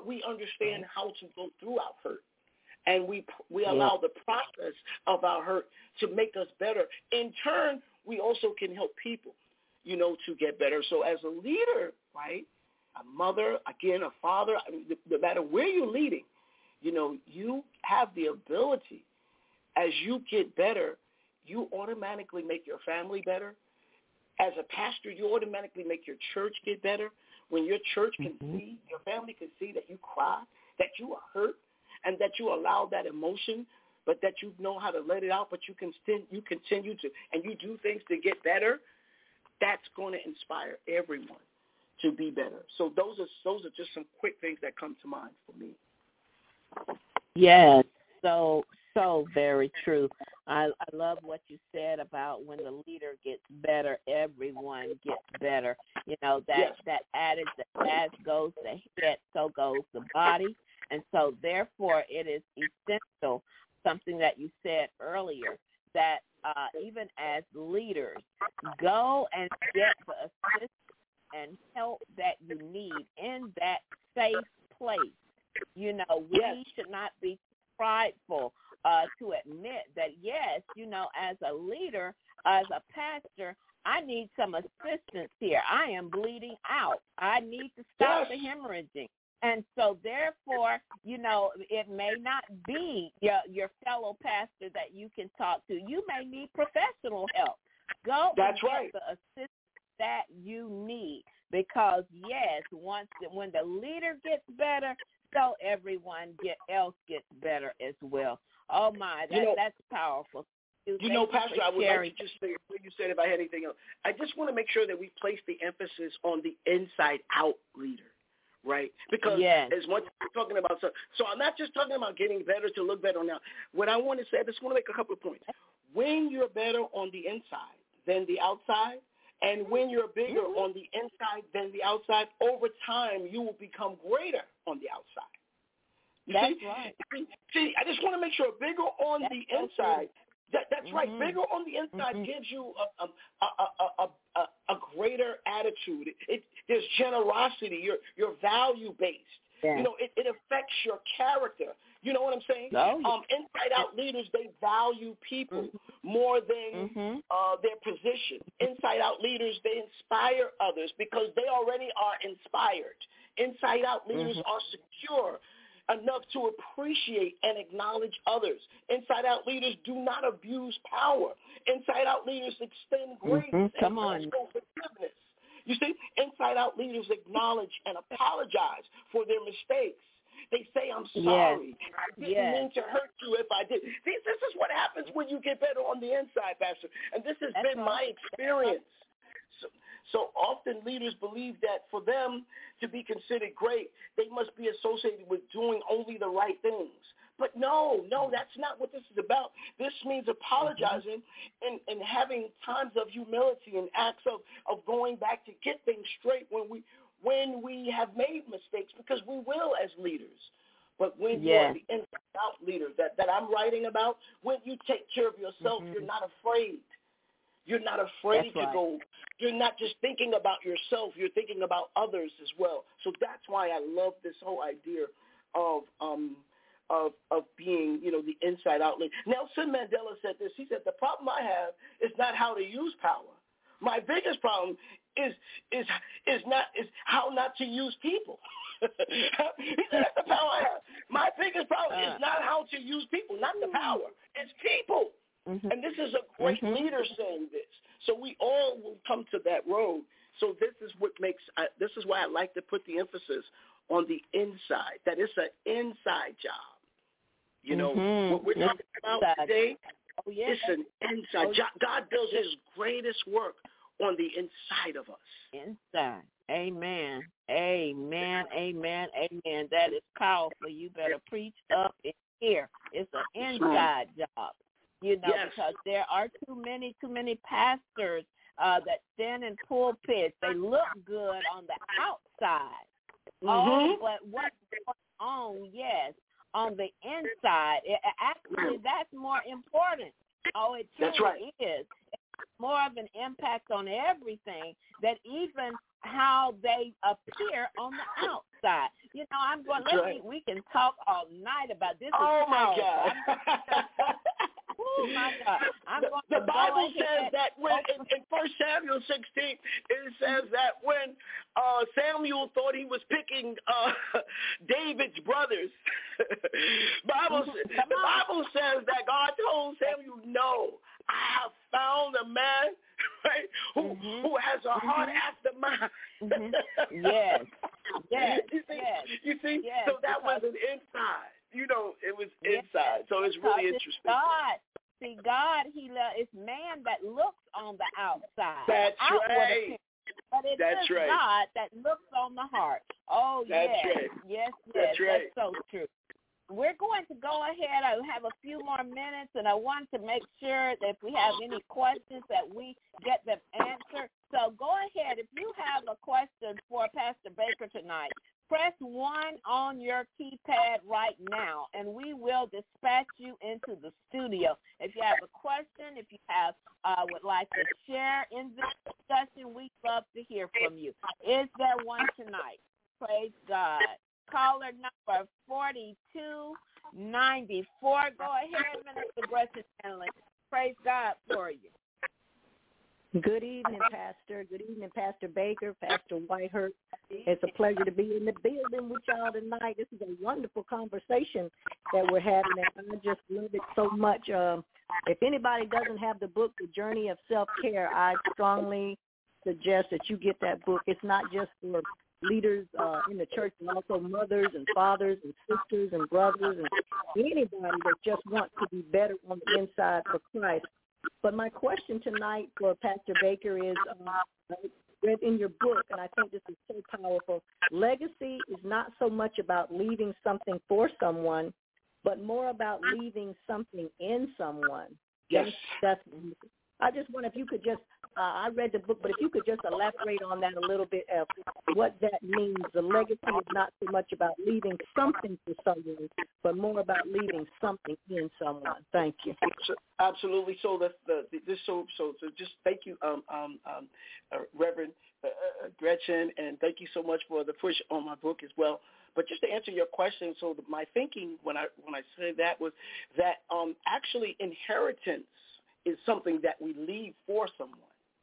we understand how to go through our hurt. And we we allow the process of our hurt to make us better. In turn, we also can help people, you know, to get better. So as a leader, right, a mother, again, a father, I mean, no matter where you're leading, you know, you have the ability, as you get better, you automatically make your family better. As a pastor, you automatically make your church get better. When your church can mm-hmm. see, your family can see that you cry, that you are hurt, and that you allow that emotion, but that you know how to let it out, but you can still, you continue to, and you do things to get better, that's going to inspire everyone to be better. So those are those are just some quick things that come to mind for me. Yes, so, so very true. I, I love what you said about when the leader gets better, everyone gets better. You know, that, yes. that adage that as goes the head, so goes the body. And so, therefore, it is essential, something that you said earlier, that uh, even as leaders, go and get the assistance and help that you need in that safe place. You know, we yes. should not be prideful uh, to admit that, yes, you know, as a leader, as a pastor, I need some assistance here. I am bleeding out. I need to stop yes. the hemorrhaging. And so, therefore, you know, it may not be your your fellow pastor that you can talk to. You may need professional help. Go That's and right. get the assistance that you need, because, yes, once the, when the leader gets better, so everyone get else gets better as well. Oh, my, that, you know, that's powerful. You Thank know, you Pastor, I would sharing. like to just say, what you said, if I had anything else, I just want to make sure that we place the emphasis on the inside-out leader. Right? Because yes. as much as we're talking about, so, so I'm not just talking about getting better to look better now. What I want to say, I just want to make a couple of points. When you're better on the inside than the outside, and when you're bigger mm-hmm. on the inside than the outside, over time you will become greater on the outside. You that's see? right. See, I just want to make sure bigger on that's the so inside. That, that's mm-hmm. right. Bigger on the inside mm-hmm. gives you a a, a, a, a, a greater attitude. It, it, there's generosity. You're you're value based. Yeah. You know, it, it affects your character. You know what I'm saying? Oh, yeah. Um, inside out leaders, they value people mm-hmm. more than mm-hmm. uh, their position. Inside out leaders, they inspire others because they already are inspired. Inside out leaders mm-hmm. are secure enough to appreciate and acknowledge others. Inside-out leaders do not abuse power. Inside-out leaders extend grace mm-hmm. Come and on. forgiveness. You see, inside-out leaders acknowledge and apologize for their mistakes. They say, I'm sorry. Yes. I didn't yes. mean to hurt you if I did. This, this is what happens when you get better on the inside, Pastor. And this has That's been right. my experience. So, so often leaders believe that for them to be considered great, they must be associated with doing only the right things. But no, no, that's not what this is about. This means apologizing mm-hmm. and, and having times of humility and acts of, of going back to get things straight when we when we have made mistakes, because we will as leaders. But when yes. you're the inside-out leader that, that I'm writing about, when you take care of yourself, mm-hmm. you're not afraid. You're not afraid that's to right. go. You're not just thinking about yourself. You're thinking about others as well. So that's why I love this whole idea of um, of of being, you know, the inside outlet. Nelson Mandela said this. He said, the problem I have is not how to use power. My biggest problem is is is not is how not to use people. He said, that's the power I have. My biggest problem uh, is not how to use people, not the power. It's people. Mm-hmm. And this is a great mm-hmm. leader saying this. So we all will come to that road. So this is what makes, I, this is why I like to put the emphasis on the inside, that it's an inside job. You know, mm-hmm. what we're talking about inside. today, oh, yeah. it's an inside oh, job. God does his greatest work on the inside of us. Inside. Amen. Amen. Amen. Amen. That is powerful. You better preach up in here. It's an inside job. You know, yes. because there are too many, too many pastors uh, that stand in pulpits. They look good on the outside. Mm-hmm. Oh, but what's going on, yes, on the inside, it, actually, that's more important. Oh, it truly that's right. is. more of an impact on everything than even how they appear on the outside. You know, I'm going. Let right. me. We can talk all night about this. Oh is my powerful. God. Oh my God! I'm the going the to Bible go says ahead. that when in, in First Samuel sixteen, it says that when uh, Samuel thought he was picking uh, David's brothers, Bible Mm-hmm. the Bible says that God told Samuel, "No, I have found a man, right, who Mm-hmm. who has a heart Mm-hmm. after mine." Mm-hmm. Yes, yes, you see, yes, you see. yes, So that was because- an inside. You know, it was yes, inside. So it's really because interesting. It's God. See, God, He lo- it's man that looks on the outside. That's outward right. appearance, but it That's is right. God that looks on the heart. Oh, That's yes, right. yes, yes, That's right. that's so true. We're going to go ahead. I have a few more minutes, and I want to make sure that if we have any questions that we get them answered. So go ahead. If you have a question for Pastor Baker tonight, press one on your keypad right now, and we will dispatch you into the studio. If you have a question, if you have uh, would like to share in this discussion, we'd love to hear from you. Is there one tonight? Praise God. Caller number forty-two ninety-four. Go ahead, Minister Gretchen Hanley. Praise God for you. Good evening, Pastor. Good evening, Pastor Baker, Pastor Whitehurst. It's a pleasure to be in the building with y'all tonight. This is a wonderful conversation that we're having, and I just love it so much. Um, if anybody doesn't have the book, The Journey of Self-Care, I strongly suggest that you get that book. It's not just for leaders uh, in the church, but also mothers and fathers and sisters and brothers and anybody that just wants to be better on the inside for Christ. But my question tonight for Pastor Baker is, uh, I read in your book, and I think this is so powerful, legacy is not so much about leaving something for someone, but more about leaving something in someone. Yes. That's, I just wonder if you could just, uh, I read the book, but if you could just elaborate on that a little bit of what that means. The legacy is not so much about leaving something for someone, but more about leaving something in someone. Thank you. Absolutely. So the, the this so so so just thank you, um um um uh, Reverend uh, uh, Gretchen, and thank you so much for the push on my book as well. But just to answer your question, so the, my thinking when I when I said that was that um actually inheritance is something that we leave for someone.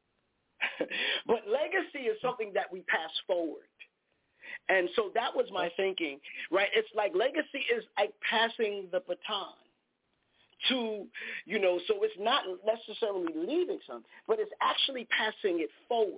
But legacy is something that we pass forward. And so that was my thinking, right? It's like legacy is like passing the baton to, you know, so it's not necessarily leaving something, but it's actually passing it forward.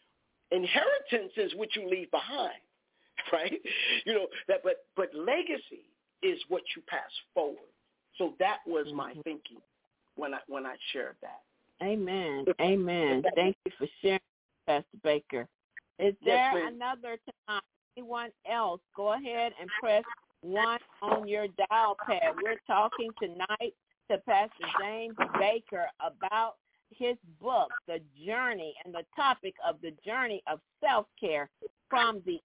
Inheritance is what you leave behind, right? You know, that, but, but legacy is what you pass forward. So that was my thinking when I, when I shared that. Amen. Amen. Thank you for sharing, Pastor Baker. Is there Yes, another time? Anyone else? Go ahead and press one on your dial pad. We're talking tonight to Pastor James Baker about his book, The Journey, and the topic of the journey of self-care from the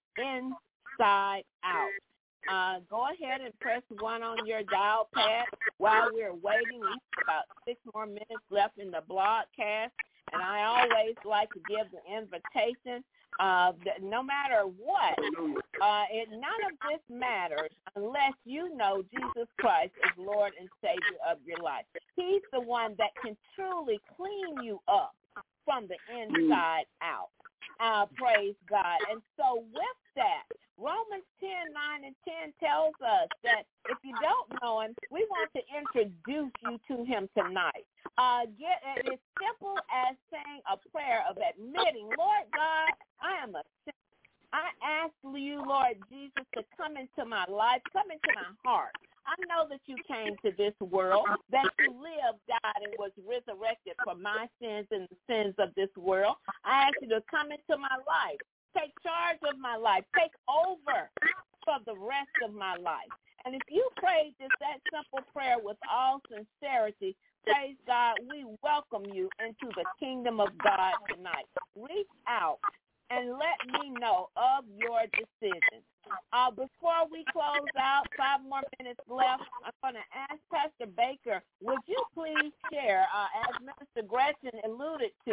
inside out. Uh, go ahead and press one on your dial pad while we're waiting. We have about six more minutes left in the broadcast, and I always like to give the invitation uh, that no matter what, uh, it, none of this matters unless you know Jesus Christ is Lord and Savior of your life. He's the one that can truly clean you up from the inside out. Uh, praise God. And so with that, Romans ten, nine, and ten tells us that if you don't know him, we want to introduce you to him tonight. Uh, get, it is simple as saying a prayer of admitting, Lord God, I am a sinner. I ask you, Lord Jesus, to come into my life, come into my heart. I know that you came to this world, that you lived, died, and was resurrected for my sins and the sins of this world. I ask you to come into my life. Take charge of my life. Take over for the rest of my life. And if you prayed this that simple prayer with all sincerity, praise God, we welcome you into the kingdom of God tonight. Reach out and let me know of your decision. Uh, before we close out, five more minutes left, I'm going to ask Pastor Baker, would you please share, uh, as Minister Gretchen alluded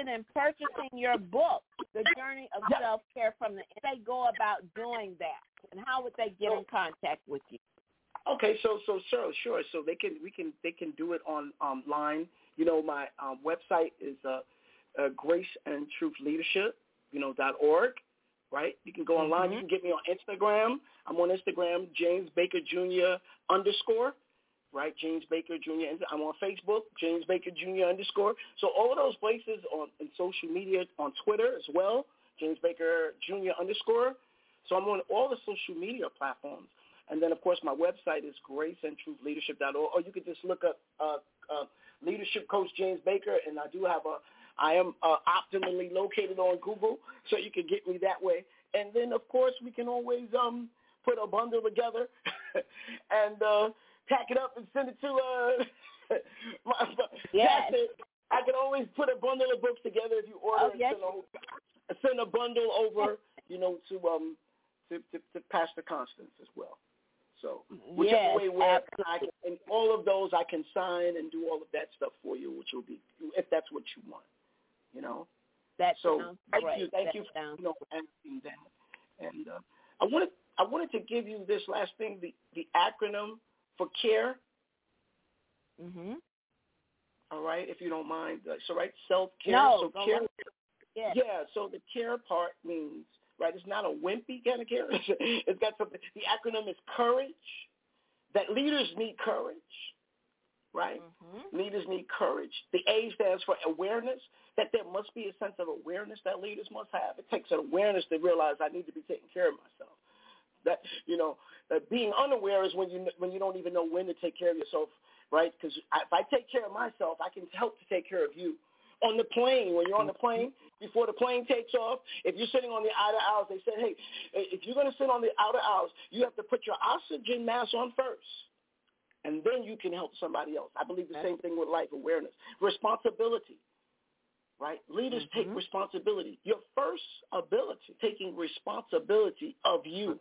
and purchasing your book, The Journey of yeah. Self-Care from the They go about doing that, and how would they get in contact with you? Okay, so so sure, sure. So they can we can they can do it on online. You know, my um, website is uh, uh, Grace and Truth Leadership, you know, dot org. Right? You can go Mm-hmm. online. You can get me on Instagram. I'm on Instagram, James Baker Junior underscore. Right, James Baker Junior I'm on Facebook, James Baker Junior underscore. So all of those places on in social media, on Twitter as well, James Baker Junior underscore. So I'm on all the social media platforms. And then, of course, my website is grace and truth leadership dot org. Or you could just look up uh, uh, Leadership Coach James Baker, and I do have a, I am uh, optimally located on Google, so you can get me that way. And then, of course, we can always um, put a bundle together and uh, pack it up and send it to uh, my, yes. I can always put a bundle of books together if you order oh, yes. and send a, send a bundle over, you know, to um to, to, to Pastor Constance as well. So whichever yes, way where absolutely. I can, and all of those I can sign and do all of that stuff for you, which will be if that's what you want, you know. That so sounds thank great. you, thank that you for sounds you know asking that. And uh, I wanted I wanted to give you this last thing, the the acronym for CARE. Mhm. All right, if you don't mind. Uh, so right, self care. No, so go care. on. Yes. Yeah. So the care part means right. It's not a wimpy kind of care. It's got something. The acronym is courage. That leaders need courage. Right. Mm-hmm. Leaders need courage. The A stands for awareness. That there must be a sense of awareness that leaders must have. It takes an awareness to realize I need to be taking care of myself. That you know, that being unaware is when you when you don't even know when to take care of yourself. Right? Because if I take care of myself, I can help to take care of you. On the plane, when you're on the plane, before the plane takes off, if you're sitting on the outer aisles, they said, hey, if you're going to sit on the outer aisles, you have to put your oxygen mask on first, and then you can help somebody else. I believe the same thing with life awareness. Responsibility, right? Leaders Mm-hmm. take responsibility. Your first ability, taking responsibility of you,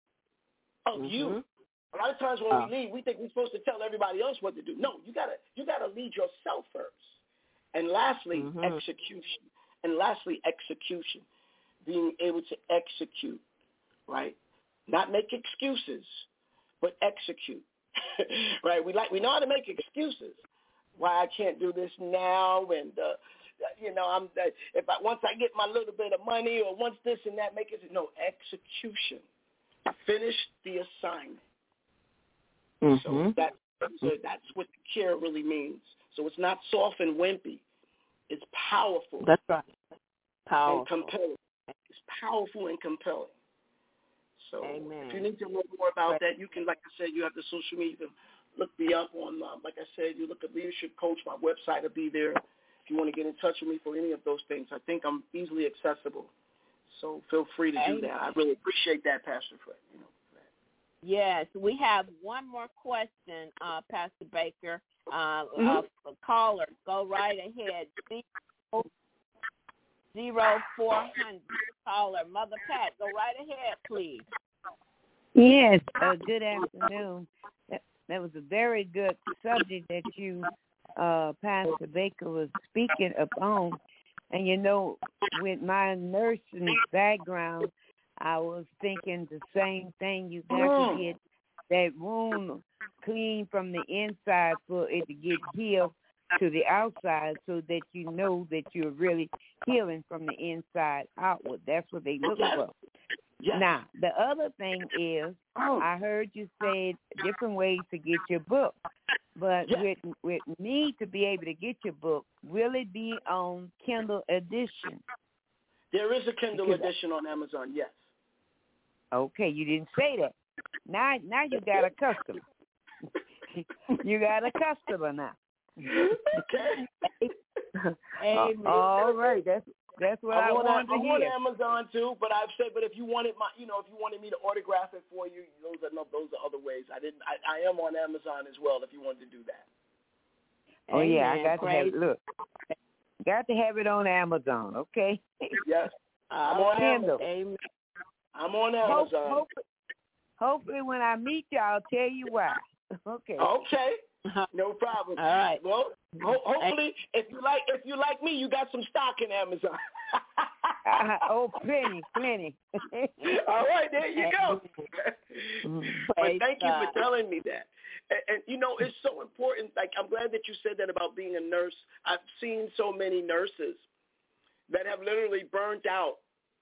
of Mm-hmm. you. A lot of times when Oh. we lead, we think we're supposed to tell everybody else what to do. No, you gotta you gotta lead yourself first. And lastly, Mm-hmm. execution. And lastly, execution. Being able to execute, right? Not make excuses, but execute. Right? We like we know how to make excuses. Why I can't do this now, and uh, you know, I'm uh, if I once I get my little bit of money, or once this and that, make it no execution. Finish the assignment. Mm-hmm. So that so that's what the care really means. So it's not soft and wimpy. It's powerful. That's right. Powerful. And compelling. It's powerful and compelling. So Amen. if you need to know more about that, you can, like I said, you have the social media. You can look me up on, um, like I said, you look at Leadership Coach. My website will be there. If you want to get in touch with me for any of those things, I think I'm easily accessible. So feel free to Amen. do that. I really appreciate that, Pastor Fred. You know. Yes, we have one more question, uh, Pastor Baker. Uh, Mm-hmm. uh, caller, go right ahead. Zero four hundred caller, Mother Pat, go right ahead, please. Yes. Uh, good afternoon. That, that was a very good subject that you, uh, Pastor Baker, was speaking upon. And you know, with my nursing background, I was thinking the same thing. You got to get that wound clean from the inside for it to get healed to the outside, so that you know that you're really healing from the inside outward. That's what they look for. Yes. Now, the other thing is, I heard you say different ways to get your book. But yes. with with me to be able to get your book, will it be on Kindle edition? There is a Kindle Because edition on Amazon, yes. Okay, you didn't say that. Now, now you got a customer. You got a customer now. Okay. Amen. Uh, all right, that's that's what I I'm on, wanted I'm to on hear. Amazon too, but I've said, but if you wanted my, you know, if you wanted me to autograph it for you, those are no, those are other ways. I didn't. I, I am on Amazon as well. If you wanted to do that. Oh yeah, I Amen. got Praise. to have look. Got to have it on Amazon, okay? Yes. I'm on Kindle. Amen. I'm on Hope, Amazon. hopefully, hopefully, when I meet you, I'll tell you why. Okay. Okay. No problem. All right. Well, ho- hopefully, if you like, if you like me, you got some stock in Amazon. uh, oh, plenty, plenty. All right, there you go. But thank you God. for telling me that. And, and, you know, it's so important. Like, I'm glad that you said that about being a nurse. I've seen so many nurses that have literally burnt out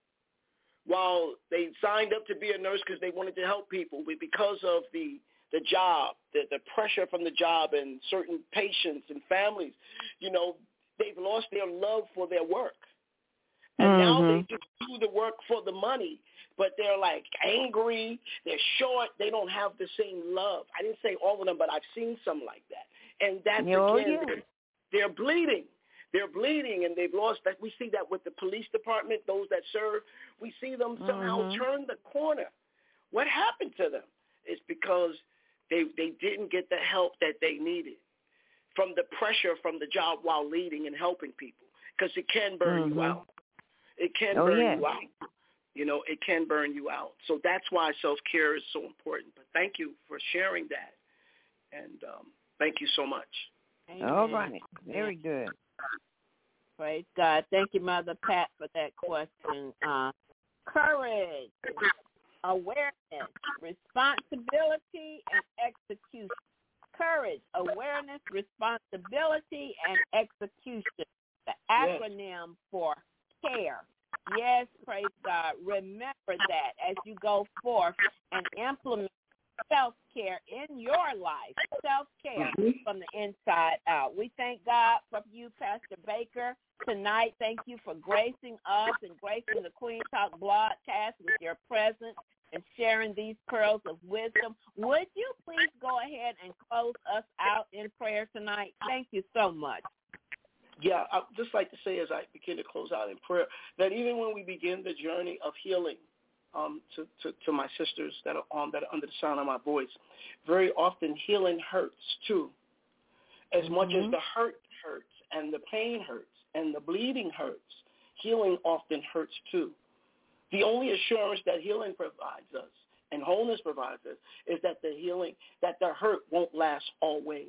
while they signed up to be a nurse because they wanted to help people, but because of the the job, the, the pressure from the job and certain patients and families, you know, they've lost their love for their work. And mm-hmm. now they just do the work for the money, but they're like angry, they're short, they don't have the same love. I didn't say all of them, but I've seen some like that. And that's, oh, again, yeah. they're, they're bleeding. They're bleeding, and they've lost that. We see that with the police department, those that serve. We see them somehow mm-hmm. turn the corner. What happened to them? It's because they they didn't get the help that they needed from the pressure from the job while leading and helping people, because it can burn mm-hmm. you out. It can oh, burn yeah. you out. You know, it can burn you out. So that's why self-care is so important. But thank you for sharing that, and um, thank you so much. Amen. All right. Very good. Praise God. Thank you, Mother Pat, for that question. Uh, courage, awareness, responsibility, and execution. Courage, awareness, responsibility, and execution. The acronym yes. for CARE. Yes, praise God. Remember that as you go forth and implement self-care in your life, self-care mm-hmm. from the inside out. We thank God for you, Pastor Baker, tonight. Thank you for gracing us and gracing the Queen Talk broadcast with your presence and sharing these pearls of wisdom. Would you please go ahead and close us out in prayer tonight? Thank you so much. Yeah, I'd just like to say as I begin to close out in prayer that even when we begin the journey of healing, Um, to, to, to my sisters that are on that are under the sound of my voice, very often healing hurts too. As mm-hmm. much as the hurt hurts and the pain hurts and the bleeding hurts, healing often hurts too. The only assurance that healing provides us and wholeness provides us is that the healing, that the hurt won't last always.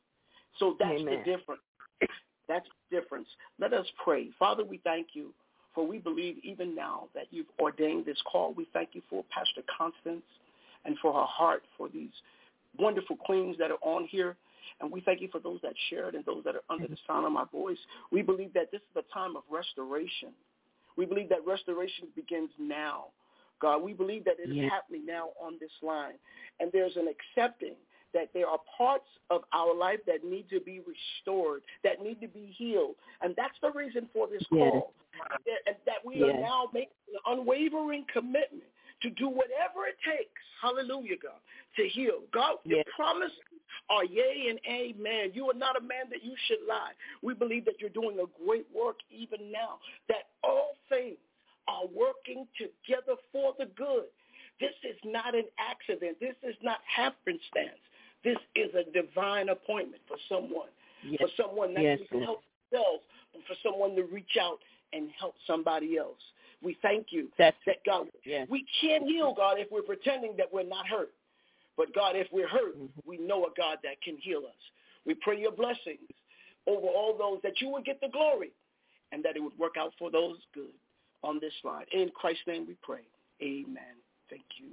So that's Amen. the difference. That's the difference. Let us pray. Father, we thank you. For we believe even now that you've ordained this call. We thank you for Pastor Constance and for her heart for these wonderful queens that are on here. And we thank you for those that shared and those that are under the sound of my voice. We believe that this is a time of restoration. We believe that restoration begins now. God, we believe that it is yes. happening now on this line. And there's an accepting that there are parts of our life that need to be restored, that need to be healed. And that's the reason for this call, yes. that we yes. are now making an unwavering commitment to do whatever it takes, hallelujah, God, to heal. God, yes. your promises are yea and amen. You are not a man that you should lie. We believe that you're doing a great work even now, that all things are working together for the good. This is not an accident. This is not happenstance. This is a divine appointment for someone, yes. for someone not yes. to help themselves, but for someone to reach out and help somebody else. We thank you That's, that, God, yes. we can't heal, God, if we're pretending that we're not hurt. But, God, if we're hurt, mm-hmm. we know a God that can heal us. We pray your blessings over all those, that you would get the glory and that it would work out for those good on this line. In Christ's name we pray. Amen. Thank you.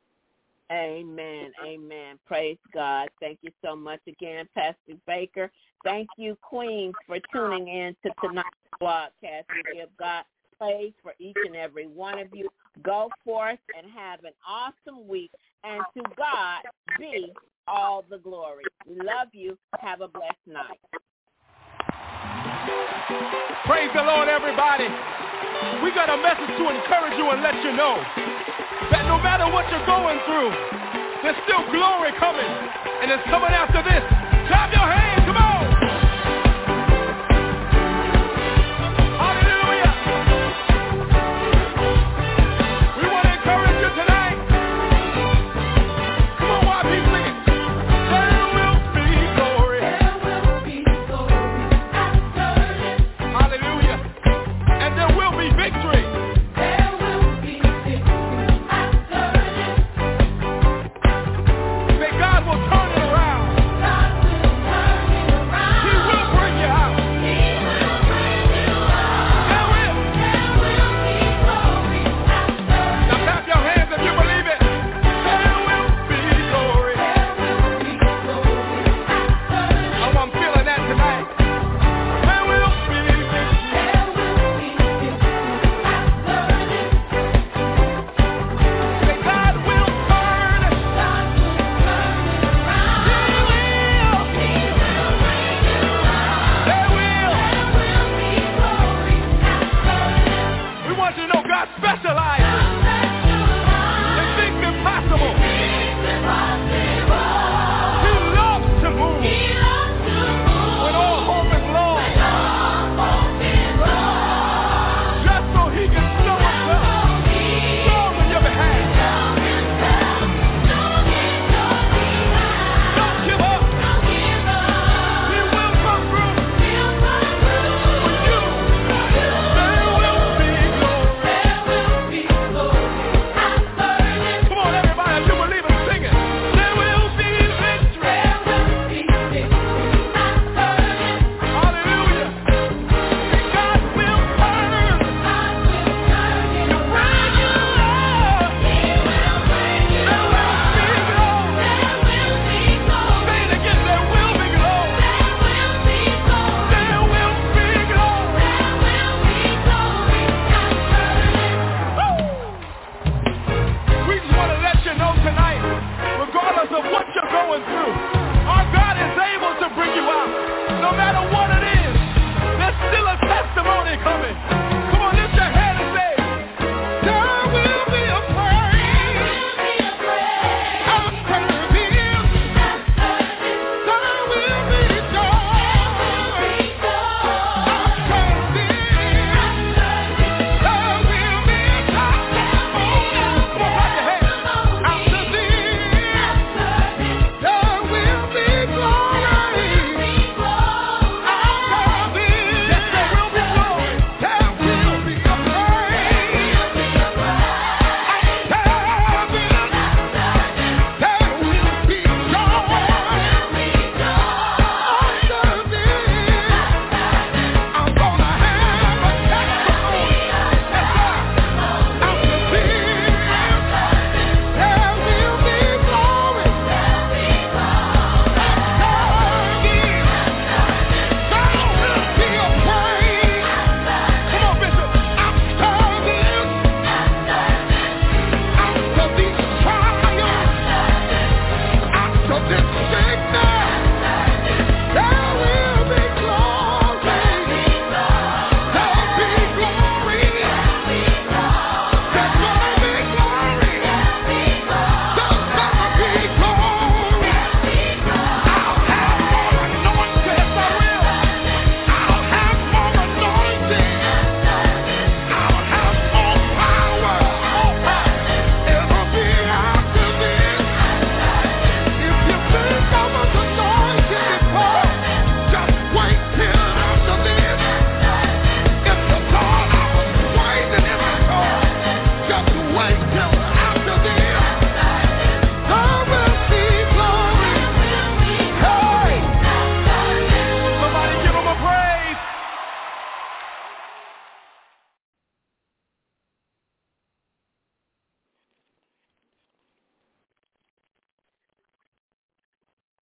Amen. Amen. Praise God. Thank you so much again, Pastor Baker. Thank you, Queens, for tuning in to tonight's broadcast. We give God praise for each and every one of you. Go forth and have an awesome week. And to God be all the glory. We love you. Have a blessed night. Praise the Lord, everybody. We got a message to encourage you and let you know that no matter what you're going through, there's still glory coming, and it's coming after this. Clap your hands, come on!